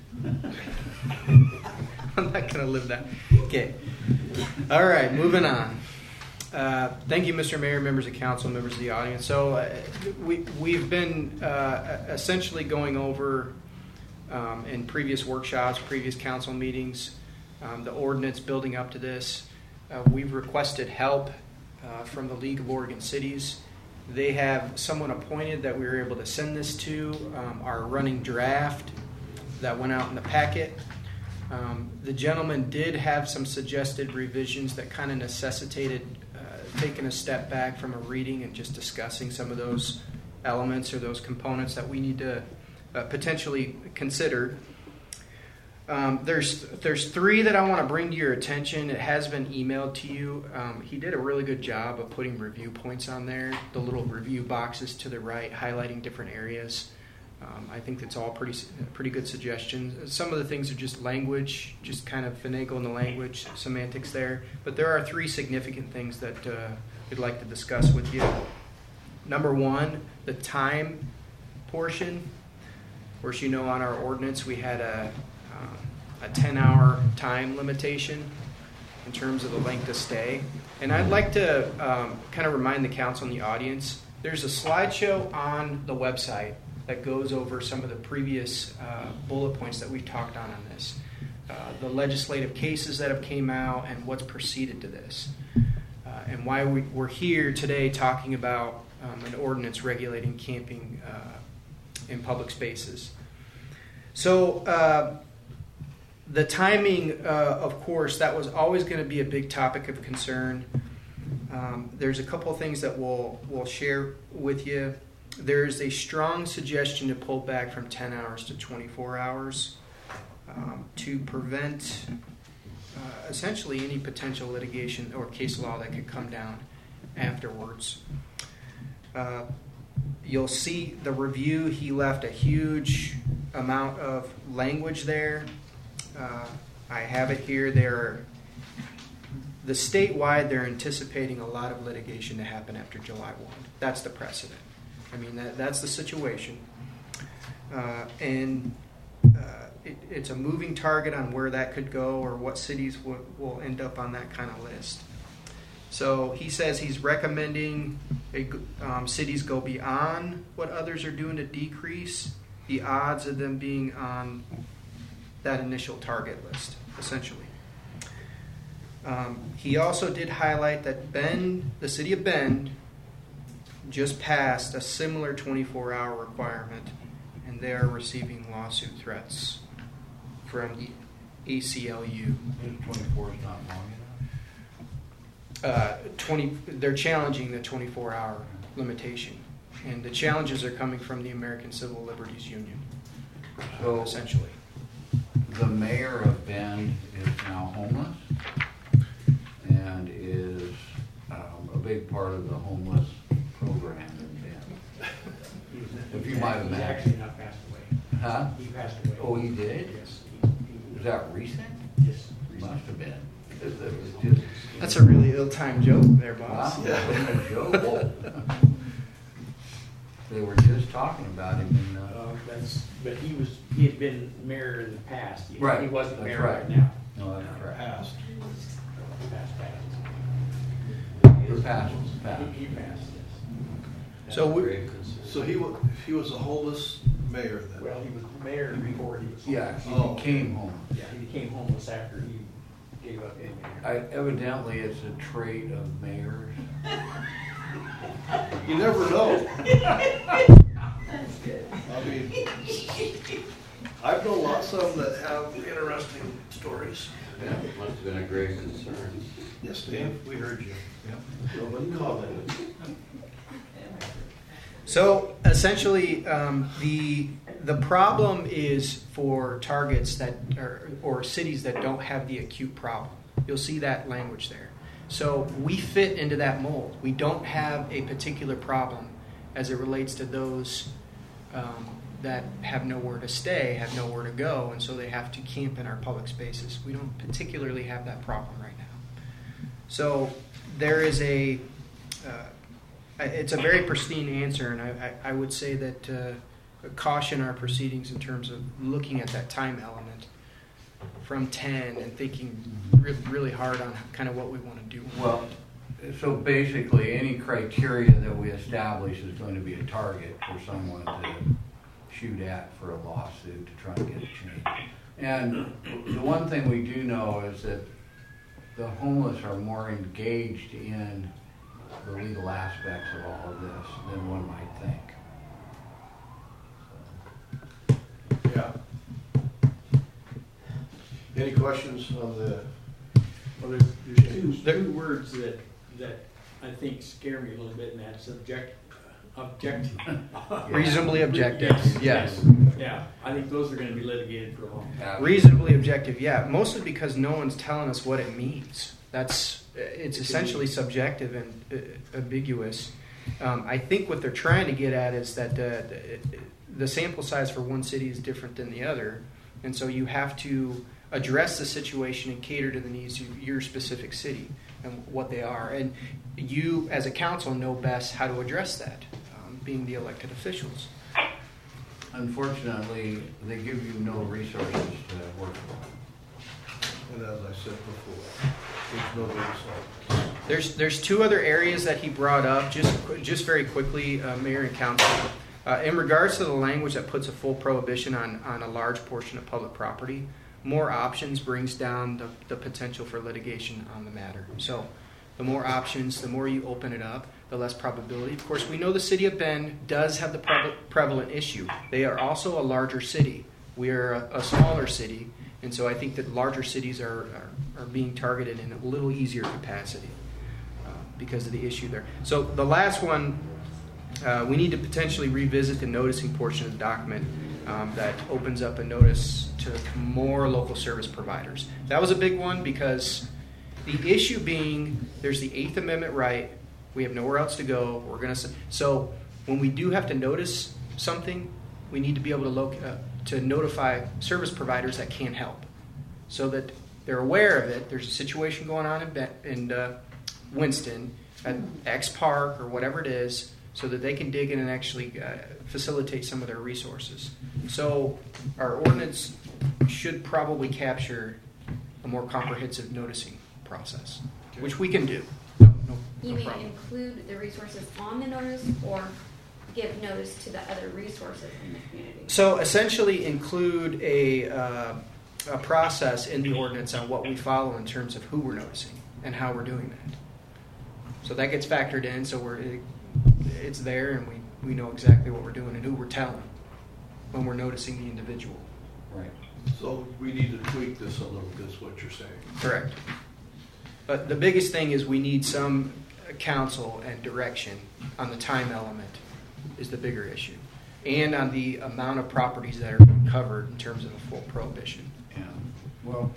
I'm not going to live that. Okay. All right, moving on. Uh, thank you, Mister Mayor, members of council, members of the audience. So uh, we, we've been uh, essentially going over um, in previous workshops, previous council meetings, um, the ordinance building up to this. Uh, we've requested help uh, from the League of Oregon Cities. They have someone appointed that we were able to send this to, um, our running draft that went out in the packet. Um, the gentleman did have some suggested revisions that kind of necessitated uh, taking a step back from a reading and just discussing some of those elements or those components that we need to uh, potentially consider. Um, there's there's three that I want to bring to your attention. It has been emailed to you. Um, he did a really good job of putting review points on there, the little review boxes to the right, highlighting different areas. Um, I think that's all pretty pretty good suggestions. Some of the things are just language, just kind of finagling the language, semantics there. But there are three significant things that uh, we'd like to discuss with you. Number one, the time portion. Of course, you know on our ordinance we had a a ten-hour time limitation in terms of the length of stay. And I'd like to um, kind of remind the council and the audience, there's a slideshow on the website that goes over some of the previous uh, bullet points that we've talked on on this. Uh, the legislative cases that have came out and what's preceded to this. Uh, and why we, we're here today talking about um, an ordinance regulating camping uh, in public spaces. So, uh, The timing, uh, of course, that was always going to be a big topic of concern. Um, there's a couple of things that we'll, we'll share with you. There's a strong suggestion to pull back from ten hours to twenty-four hours um, to prevent uh, essentially any potential litigation or case law that could come down afterwards. Uh, you'll see the review. He left a huge amount of language there. Uh, I have it here. They're, the statewide, they're anticipating a lot of litigation to happen after July first. That's the precedent. I mean, that, that's the situation. Uh, and uh, it, it's a moving target on where that could go or what cities w- will end up on that kind of list. So he says he's recommending a, um, cities go beyond what others are doing to decrease the odds of them being on that initial target list, essentially. Um, he also did highlight that Bend, the city of Bend, just passed a similar twenty-four hour requirement, and they are receiving lawsuit threats from the A C L U.
twenty-four is not long enough?
Uh, twenty, they're challenging the twenty-four hour limitation, and the challenges are coming from the American Civil Liberties Union,
So,
uh, essentially.
the mayor of Bend is now homeless and is um, a big part of the homeless program in Bend. If you might
He's
imagine.
actually not passed away.
Huh?
He passed away.
Oh, he did?
Yes. He, he,
Was that recent?
Yes.
Must have been. Because it was just,
That's a really ill-timed joke there, boss.
wow, that wasn't a joke. They were just talking about him in, uh,
Uh, that's, but he was, he had been mayor in the past. He,
Right,
He wasn't
that's
mayor
right.
right now.
no, that's correct.
Passed.
Passed, passed.
The past was passed.
He, he passed, yes.
So we-
Great concern.
So he was, he was a homeless mayor then?
Well, he was mayor before he was.
Yeah, he
Oh.
became homeless.
Yeah, he became homeless after he gave up being mayor.
I, evidently, it's a trait of mayors.
You never know.
That's good.
I mean, I've known lots of them that have interesting stories.
Yeah, it must have been a great concern.
Yes, Dave, we heard you. Nobody commented.
So essentially, um, the the problem is for targets that are, or cities that don't have the acute problem. You'll see that language there. So we fit into that mold. We don't have a particular problem as it relates to those um, that have nowhere to stay, have nowhere to go, and so they have to camp in our public spaces. We don't particularly have that problem right now. So there is a, uh, it's a very pristine answer, and I, I, I would say that uh, caution our proceedings in terms of looking at that time element from ten and thinking re- really hard on kind of what we want to do.
Well, so basically, any criteria that we establish is going to be a target for someone to shoot at for a lawsuit to try and get it changed. And the one thing we do know is that the homeless are more engaged in the legal aspects of all of this than one might think.
Yeah. Any questions on the, on the
Two, two words that, that I think scare me a little bit, and that's object, objective.
Reasonably objective, yes.
Yeah, I think those are going to be litigated for a long time.
Reasonably objective, yeah. Mostly because no one's telling us what it means. That's it's essentially subjective and uh, ambiguous. Um, I think what they're trying to get at is that uh, the sample size for one city is different than the other, and so you have to address the situation and cater to the needs of your specific city and what they are. And you, as a council, know best how to address that, um, being the elected officials.
Unfortunately, they give you no resources to work with.
And as I said before, there's no result.
There's there's two other areas that he brought up, just just very quickly, uh, Mayor and Council. Uh, in regards to the language that puts a full prohibition on, on a large portion of public property, more options brings down the, the potential for litigation on the matter. So the more options, the more you open it up, the less probability. Of course, we know the city of Bend does have the pre- prevalent issue. They are also a larger city. We are a, a smaller city, and so I think that larger cities are, are, are being targeted in a little easier capacity uh, because of the issue there. So the last one, uh, we need to potentially revisit the noticing portion of the document. Um, that opens up a notice to more local service providers. That was a big one because the issue being there's the Eighth Amendment right. We have nowhere else to go. We're gonna so when we do have to notice something, we need to be able to loc- uh, to notify service providers that can help, so that they're aware of it. There's a situation going on in Be- in uh, Winston at X Park or whatever it is, so that they can dig in and actually uh, facilitate some of their resources. So our ordinance should probably capture a more comprehensive noticing process, which we can do. No, no,
You
no
mean
problem.
include the resources on the notice or give notice to the other resources in the community?
So essentially include a, uh, a process in the ordinance on what we follow in terms of who we're noticing and how we're doing that. So that gets factored in, so we're it, it's there and we, we know exactly what we're doing and who we're telling when we're noticing the individual.
Right.
So we need to tweak this a little bit, is what you're saying.
Correct. But the biggest thing is we need some counsel and direction on the time element is the bigger issue. And on the amount of properties that are covered in terms of a full prohibition.
Yeah. Well,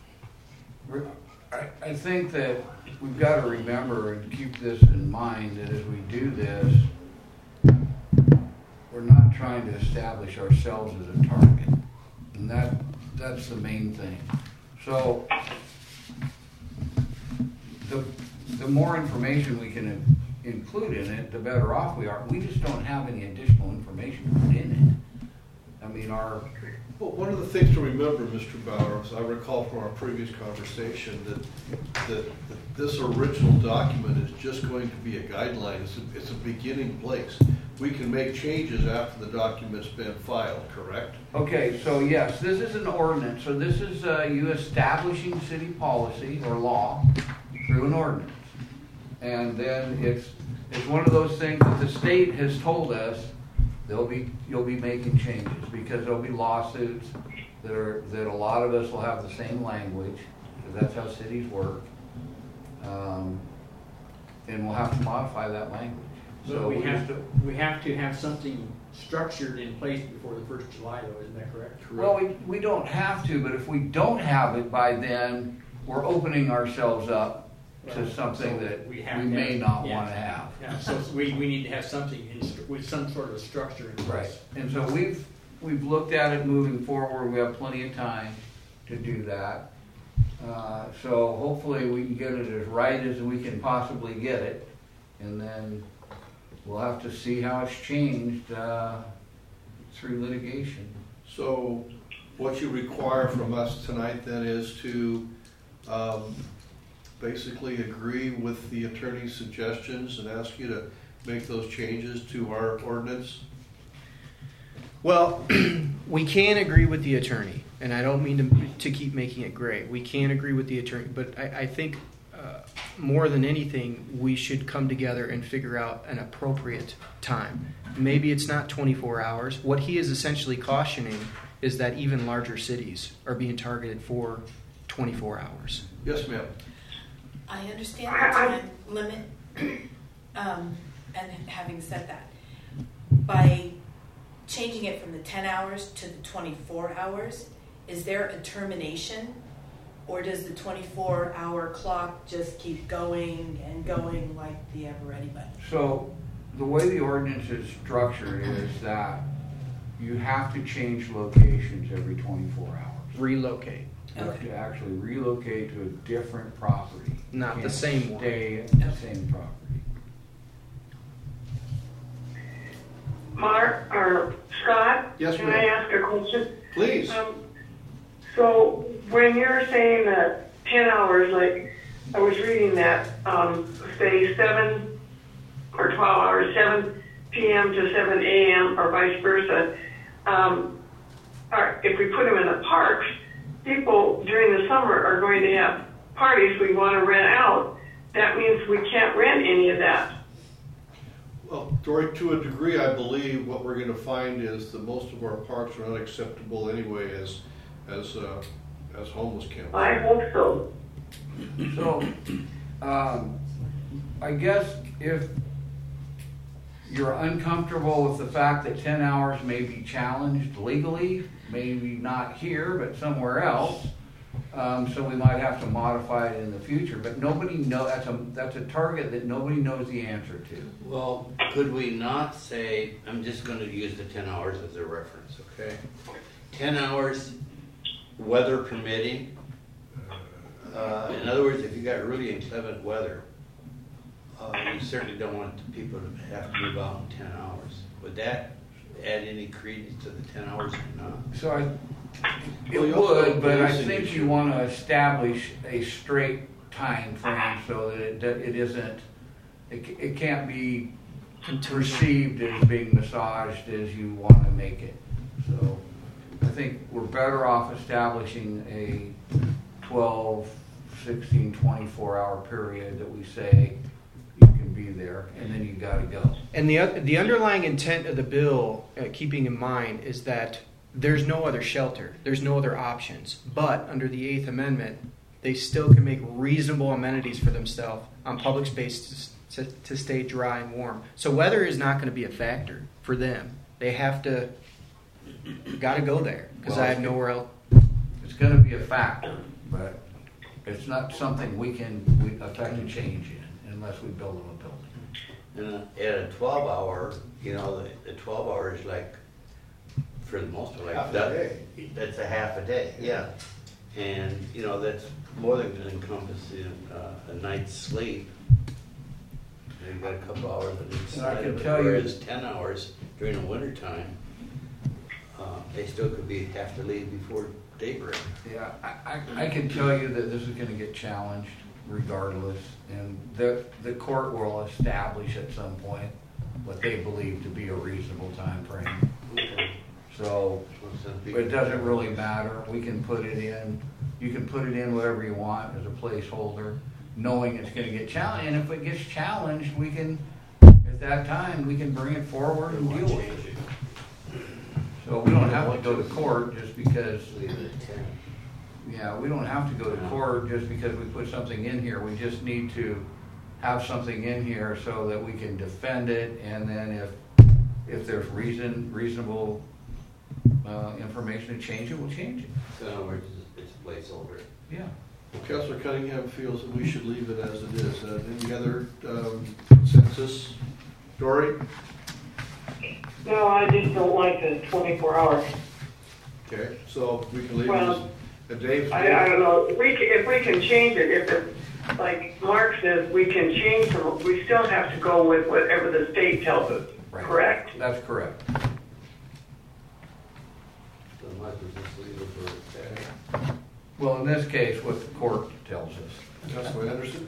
we're- I, I think that we've got to remember and keep this in mind that as we do this, we're not trying to establish ourselves as a target. And that that's the main thing. So the the more information we can include in it, the better off we are. We just don't have any additional information to put in it. I mean, our...
Well, one of the things to remember, Mister Bowers, I recall from our previous conversation that, that, that this original document is just going to be a guideline. It's a, it's a beginning place. We can make changes after the document's been filed, correct?
Okay, so yes, this is an ordinance. So this is uh, you establishing city policy or law through an ordinance. And then it's it's one of those things that the state has told us they'll be you'll be making changes because there'll be lawsuits that are that a lot of us will have the same language because that's how cities work, um, and we'll have to modify that language.
So
So
we
we
have
just-
to, we have to have something structured in place before the first of July, though, isn't that correct?
Well, we, we don't have to, but if we don't have it by then, we're opening ourselves up to
Well,
something
so
that
we
we
have to
may
have-
not
yeah.
want to have.
Yeah, so we, we need to have something in, stru- with some sort of structure in place.
Right, and so we've, we've looked at it moving forward, we have plenty of time to do that. Uh, so hopefully we can get it as right as we can possibly get it, and then we'll have to see how it's changed, uh, through litigation.
So what you require from us tonight then is to um, basically agree with the attorney's suggestions and ask you to make those changes to our ordinance?
Well, we can agree with the attorney, and I don't mean to, to keep making it gray. We can agree with the attorney, but I, I think uh, more than anything, we should come together and figure out an appropriate time. Maybe it's not twenty-four hours. What he is essentially cautioning is that even larger cities are being targeted for twenty-four hours.
Yes, ma'am.
I understand the time limit, um, and having said that, by changing it from the ten hours to the twenty-four hours, is there a termination, or does the twenty-four hour clock just keep going and going like the ever-ready button?
So the way the ordinance is structured is that you have to change locations every twenty-four hours.
Relocate.
You have
Okay.
to actually relocate to a different property.
Not
You
the
can't
same one.
Stay at the
Okay.
same property.
Mark, or Scott?
Yes,
Can
ma'am.
I ask a question?
Please.
Um, so when you're saying that ten hours, like I was reading that, um, say seven or twelve hours, seven p.m. to seven a.m. or vice versa, um, or if we put them in the parks, people during the summer are going to have parties we want to rent out. That means we can't rent any of that.
Well, Dory, to a degree, I believe what we're going to find is that most of our parks are not acceptable anyway as as uh, as homeless camps.
I hope so.
So, um, I guess if you're uncomfortable with the fact that ten hours may be challenged legally, maybe not here, but somewhere else, um, so we might have to modify it in the future, but nobody know, that's a, that's a target that nobody knows the answer to.
Well, could we not say, I'm just gonna use the ten hours as a reference, okay? Ten hours, weather permitting. Uh, in other words, if you got really inclement weather, uh, you certainly don't want the people to have to move out in ten hours. Would that add any credence to the ten hours or not?
So I, it
Well, you also have
would, but I
policing
think
issue.
you want to establish a straight time frame so that it, that it isn't, it, ca- it can't be perceived as being massaged as you want to make it. So I think we're better off establishing a twelve, sixteen, twenty-four hour period that we say you can be there, and then you got to go.
And the the underlying intent of the bill, uh, keeping in mind, is that there's no other shelter, there's no other options. But under the Eighth Amendment, they still can make reasonable amenities for themselves on public spaces to, to stay dry and warm. So weather is not going to be a factor for them. They have to, got to go there because
Well,
I have nowhere else.
It's going to be a factor, but it's not something we can we affect a change in unless we build them a building.
And uh, at a twelve hour, you know, the, the twelve hour is like, for the most part, like
Half a
that-
day.
That's a half a day, yeah. And, you know, that's more than going to encompass uh, a night's sleep. You've got a couple hours of sleep.
And I can tell you-
Whereas ten hours during the wintertime, uh, they still could be, have to leave before daybreak.
Yeah, I, I, I can tell you that this is going to get challenged regardless, and the the court will establish at some point what they believe to be a reasonable time frame. So it doesn't really matter. We can put it in. You can put it in whatever you want as a placeholder, knowing it's going to get challenged. And if it gets challenged, we can, at that time, we can bring it forward and deal with it. So we don't have to go to court just because.
Leave it at ten.
Yeah, we don't have to go to court just because we put something in here. We just need to have something in here so that we can defend it, and then if if there's reason reasonable uh, information to change it, we'll change it.
So in other words, it's a placeholder.
Yeah.
Councilor Cunningham feels that we should leave it as it is. Uh, any other um, consensus? Dory?
No, I just don't like the twenty-four hours.
Okay, so we can leave
Well,
it as a Dave's.
I, I don't know, if we, can, if we can change it, if it, like Mark says, we can change them, we still have to go with whatever the state tells us,
Right.
correct?
That's correct.
So I might as well just leave it for that.
Well, in this case, what the court tells us.
Councilor Anderson?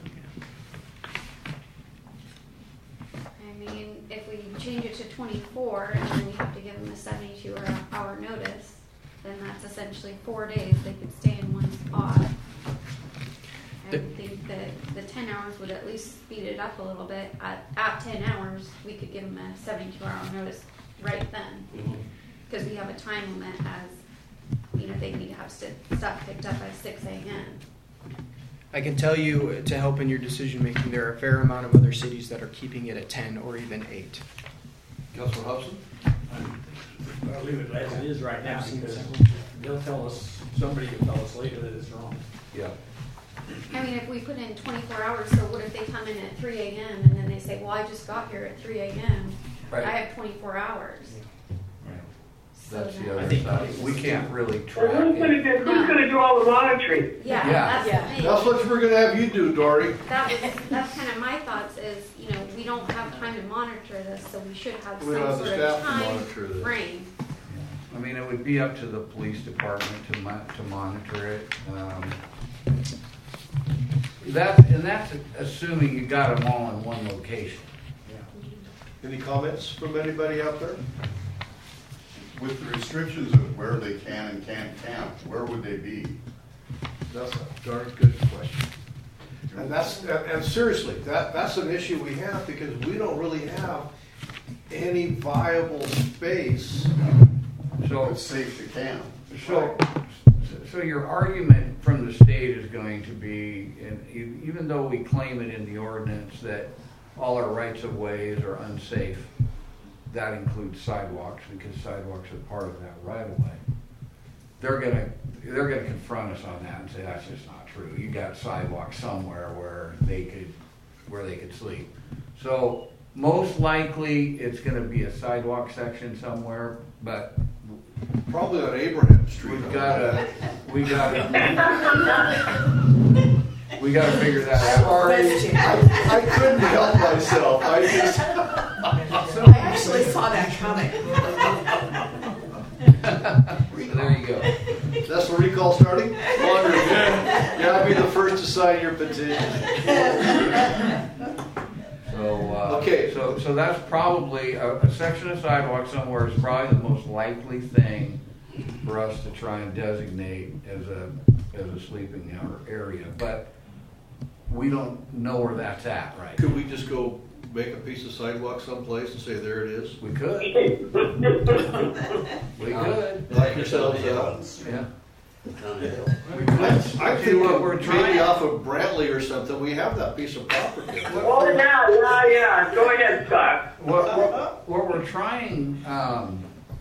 I mean, if we change it to twenty-four and then you have to give them a seventy-two hour notice, then that's essentially four days they could stay in one spot. I would think that the ten hours would at least speed it up a little bit. At, at ten hours, we could give them a seventy-two hour notice right then. Because we have a time limit as, you know, they need to have st- stuff picked up by six a.m.
I can tell you, to help in your decision making, there are a fair amount of other cities that are keeping it at ten or even eight.
Councilor Hobson?
I'll leave it as it is right now because they'll tell us, somebody will tell us later that it's wrong.
Yeah.
I mean, if we put in twenty-four hours, so what if they come in at three a.m. and then they say, well, I just got here at three a.m.
Right.
I have twenty-four hours.
Right.
So
That's
then-
the
I
other
think-
side. We can't really
Well,
track
who's gonna
it.
do, who's gonna do all the monitoring?
Yeah,
Yeah.
that's
Yeah.
the thing.
That's what we're gonna have you do, Dory.
That was, that's kind of my thoughts is, you know, we don't have time to monitor this, so we should have some
We don't have the
sort of
staff to
time
monitor this.
frame.
I mean, it would be up to the police department to mon- to monitor it. Um, That, and that's assuming you got them all in one location.
Any comments from anybody out there?
With the restrictions of where they can and can't camp, where would they be?
That's a darn good question. And that's, and, and seriously, that, that's an issue we have because we don't really have any viable space.
So
It's safe to camp.
So, so your argument from the state is going to be, and e- even though we claim it in the ordinance that all our rights of ways are unsafe, that includes sidewalks because sidewalks are part of that right of way. They're gonna, they're gonna confront us on that and say that's just not true. You got sidewalks somewhere where they could, where they could sleep. So most likely it's gonna be a sidewalk section somewhere, but
Probably on Abraham Street.
we've gotta, we gotta, we gotta figure that out.
Sorry, I, I couldn't help myself. I just.
I actually saw that coming.
So there you go.
That's the recall starting? Wonder again. Yeah, I'd be the first to sign your petition.
So, uh,
Okay.
so, so that's probably, a, a section of sidewalk somewhere is probably the most likely thing for us to try and designate as a, as a sleeping hour area, but we don't know where that's at right now.
Could we just go make a piece of sidewalk someplace and say, there it is?
We could. We could,
Knock yourselves out.
yeah.
On the hill.
We could.
I
See
think
what we're
maybe
trying,
off of Brantley or something, we have that piece of property.
Oh, yeah, yeah, yeah, go ahead, Scott.
what, what, what we're trying, um,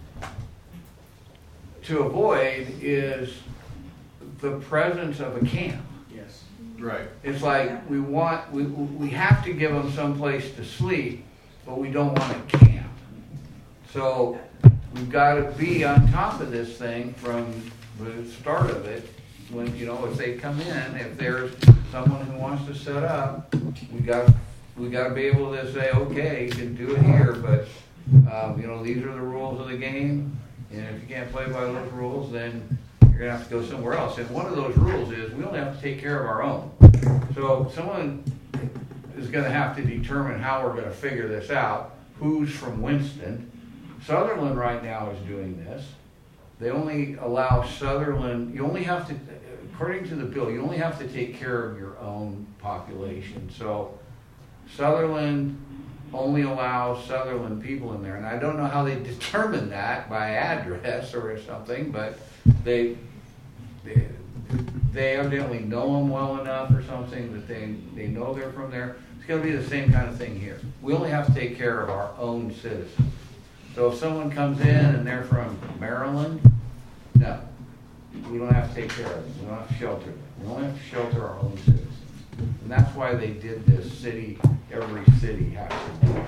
to avoid is the presence of a camp.
Yes.
Right.
It's like we want, we, we have to give them some place to sleep, but we don't want to camp. So we've got to be on top of this thing from the start of it. When, you know, if they come in, if there's someone who wants to set up, we got, we got to be able to say, okay, you can do it here, but, um, you know, these are the rules of the game. And if you can't play by those rules, then you're gonna have to go somewhere else. And one of those rules is we only have to take care of our own. So someone is gonna have to determine how we're gonna figure this out. Who's from Winston? Sutherland right now is doing this. They only allow Sutherland, you only have to, according to the bill, you only have to take care of your own population. So Sutherland only allows Sutherland people in there. And I don't know how they determine that by address or something, but they, they, they evidently know them well enough or something that they, they know they're from there. It's going to be the same kind of thing here. We only have to take care of our own citizens. So if someone comes in and they're from Maryland, no, we don't have to take care of them. We don't have to shelter them. We only have to shelter our own citizens. And that's why they did this city, every city has to do it.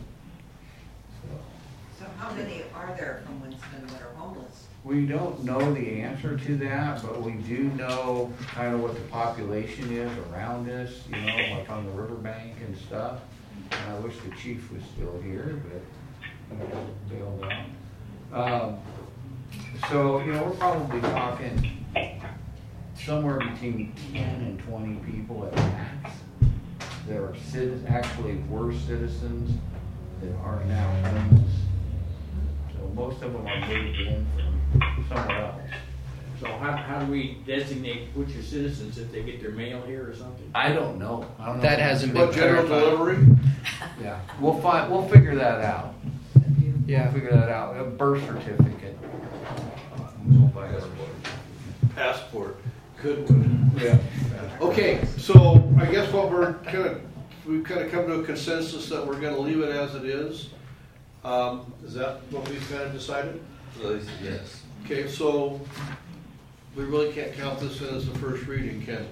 So how many are there from Winston that are homeless?
We don't know the answer to that, but we do know kind of what the population is around us, you know, like on the riverbank and stuff. And I wish the chief was still here, but you know, bailed out. Um, so, you know, we're probably talking somewhere between ten and twenty people at max that are citizens, actually were citizens that are now homeless. So most of them are moved in from somewhere else.
So how, how do we designate which are citizens if they get their mail here or something?
I don't know. I don't know.
That hasn't been
What, general
clarified.
delivery?
Yeah, we'll find, we'll figure that out.
Yeah.
We'll figure that out. A birth certificate. We'll buy a birth certificate.
Passport. Good one.
Yeah.
Okay, so I guess what we're kind of, we've kind of come to a consensus that we're going to leave it as it is. Um, is that what we've kind of decided?
Yes.
Okay, so we really can't count this in as the first reading, can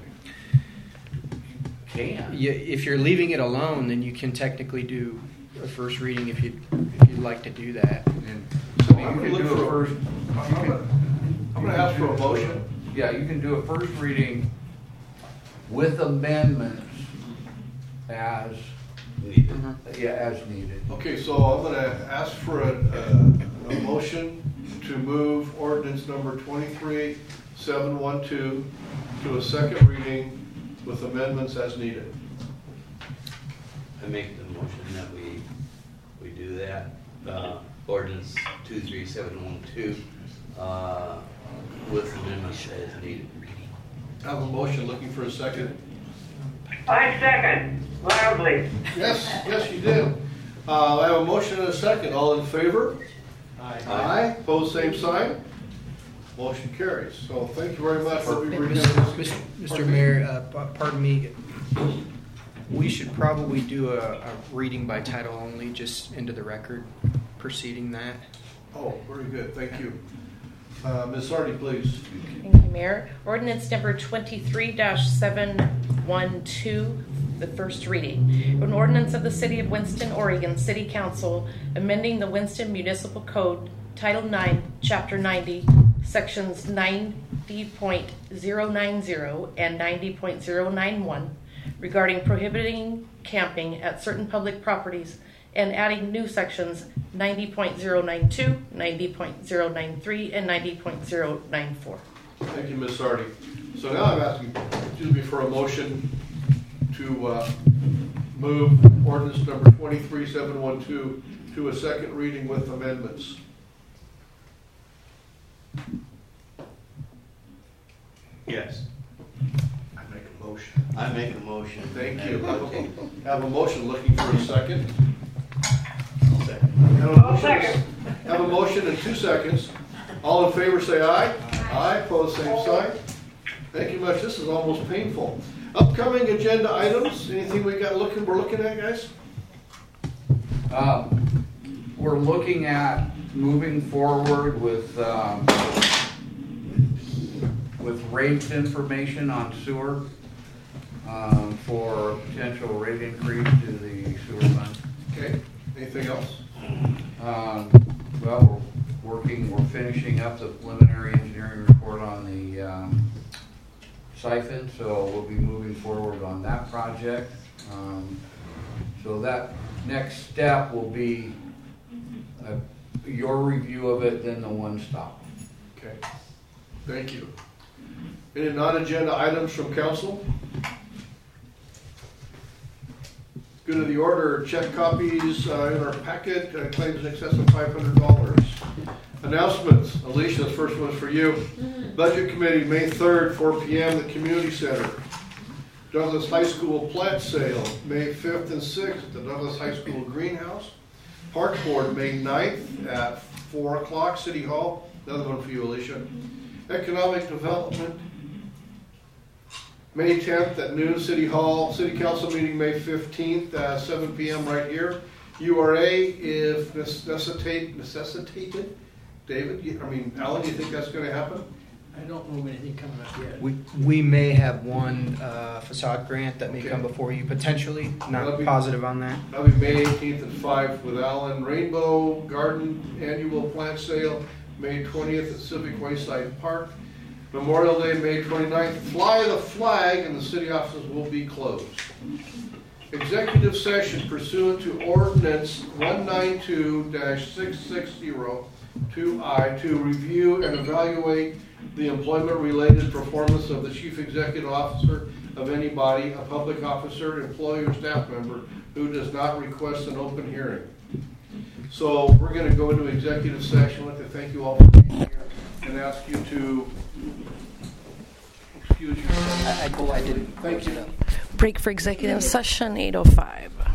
we?
Can.
Yeah, if you're leaving it alone, then you can technically do a first reading if you'd, if you'd like to do that.
And
So
you
I'm
can
gonna
do
look
a
for,
first.
I'm gonna, I'm gonna ask for a motion.
Yeah, you can do a first reading with amendments as,
Needed.
yeah, as needed.
Okay, so I'm gonna ask for a, a, a motion to move ordinance number twenty-three seven one two to a second reading with amendments as needed.
I make the motion that we, we do that. Uh, ordinance two three seven one two, uh, with amendments as needed.
I have a motion, looking for a second.
I second, loudly.
Yes, yes, you did. Uh, I have a motion and a second. All in favor?
Aye.
Aye. Pose same sign. Motion carries. So thank you very much. We'll be bringing
Mister
this-
Mister Mayor, uh, p- pardon me, we should probably do a, a reading by title only, just into the record, preceding that.
Oh, very good. Thank you. Uh, Miz Sardi, please.
Thank you, Mayor. Ordinance number twenty-three seven one two, the first reading. An ordinance of the City of Winston, Oregon City Council amending the Winston Municipal Code, Title nine, Chapter ninety, Sections ninety point zero nine zero and ninety point zero nine one regarding prohibiting camping at certain public properties and adding new sections ninety point zero nine two, ninety point zero nine three, and ninety point zero nine four.
Thank you, Miz Sardi. So now I'm asking, excuse me, for a motion to uh, move ordinance number twenty-three seven one two to a second reading with amendments.
Yes.
I make a motion.
I make a motion.
Thank you.
Okay.
Have a motion, looking for a second.
I'll second.
Have a
I'll
motion-
second.
Have a motion in two seconds. All in favor say aye. Aye, pose same sign. Thank you much. This is almost painful. Upcoming agenda items, anything we got looking, we're looking at, guys?
Um, we're looking at moving forward with, um, with rates information on sewer, um, for potential rate increase to the sewer fund.
Okay, anything else?
Um, well, we're working, we're finishing up the preliminary engineering report on the, um, siphon, so we'll be moving forward on that project. Um, so that next step will be uh, your review of it, then the one stop.
Okay, thank you. Any non-agenda items from council? Good of the order, check copies uh, in our packet, uh, claims in excess of five hundred dollars. Announcements, Alicia, the first one's for you. Budget Committee, May third, four p m, the Community Center. Douglas High School plant sale, May fifth and sixth at the Douglas High School Greenhouse. Park Board, May ninth at four o'clock, City Hall. Another one for you, Alicia. Economic Development, May tenth at noon, City Hall. City Council meeting, May fifteenth, uh, seven p m right here. U R A, if necessitate, necessitated, David, you- I mean, Alan, you think that's going to happen?
I don't know of anything coming up yet.
We, we may have one uh, facade grant that may
Okay.
come before you potentially.
That'll
Not
be-
positive on that.
That'll be May eighteenth at five with Alan. Rainbow Garden Annual Plant Sale, May twentieth at Civic Wayside Park. Memorial Day, May twenty-ninth. Fly the flag, and the city offices will be closed. Executive session pursuant to ordinance one ninety-two dash six six zero two I to review and evaluate the employment-related performance of the chief executive officer of any body, a public officer, employee, or staff member who does not request an open hearing. So we're going to go into executive session. I'd like to thank you all for being here and ask you to excuse yourself.
I, I, I didn't.
Thank you.
Break for executive session, eight oh five.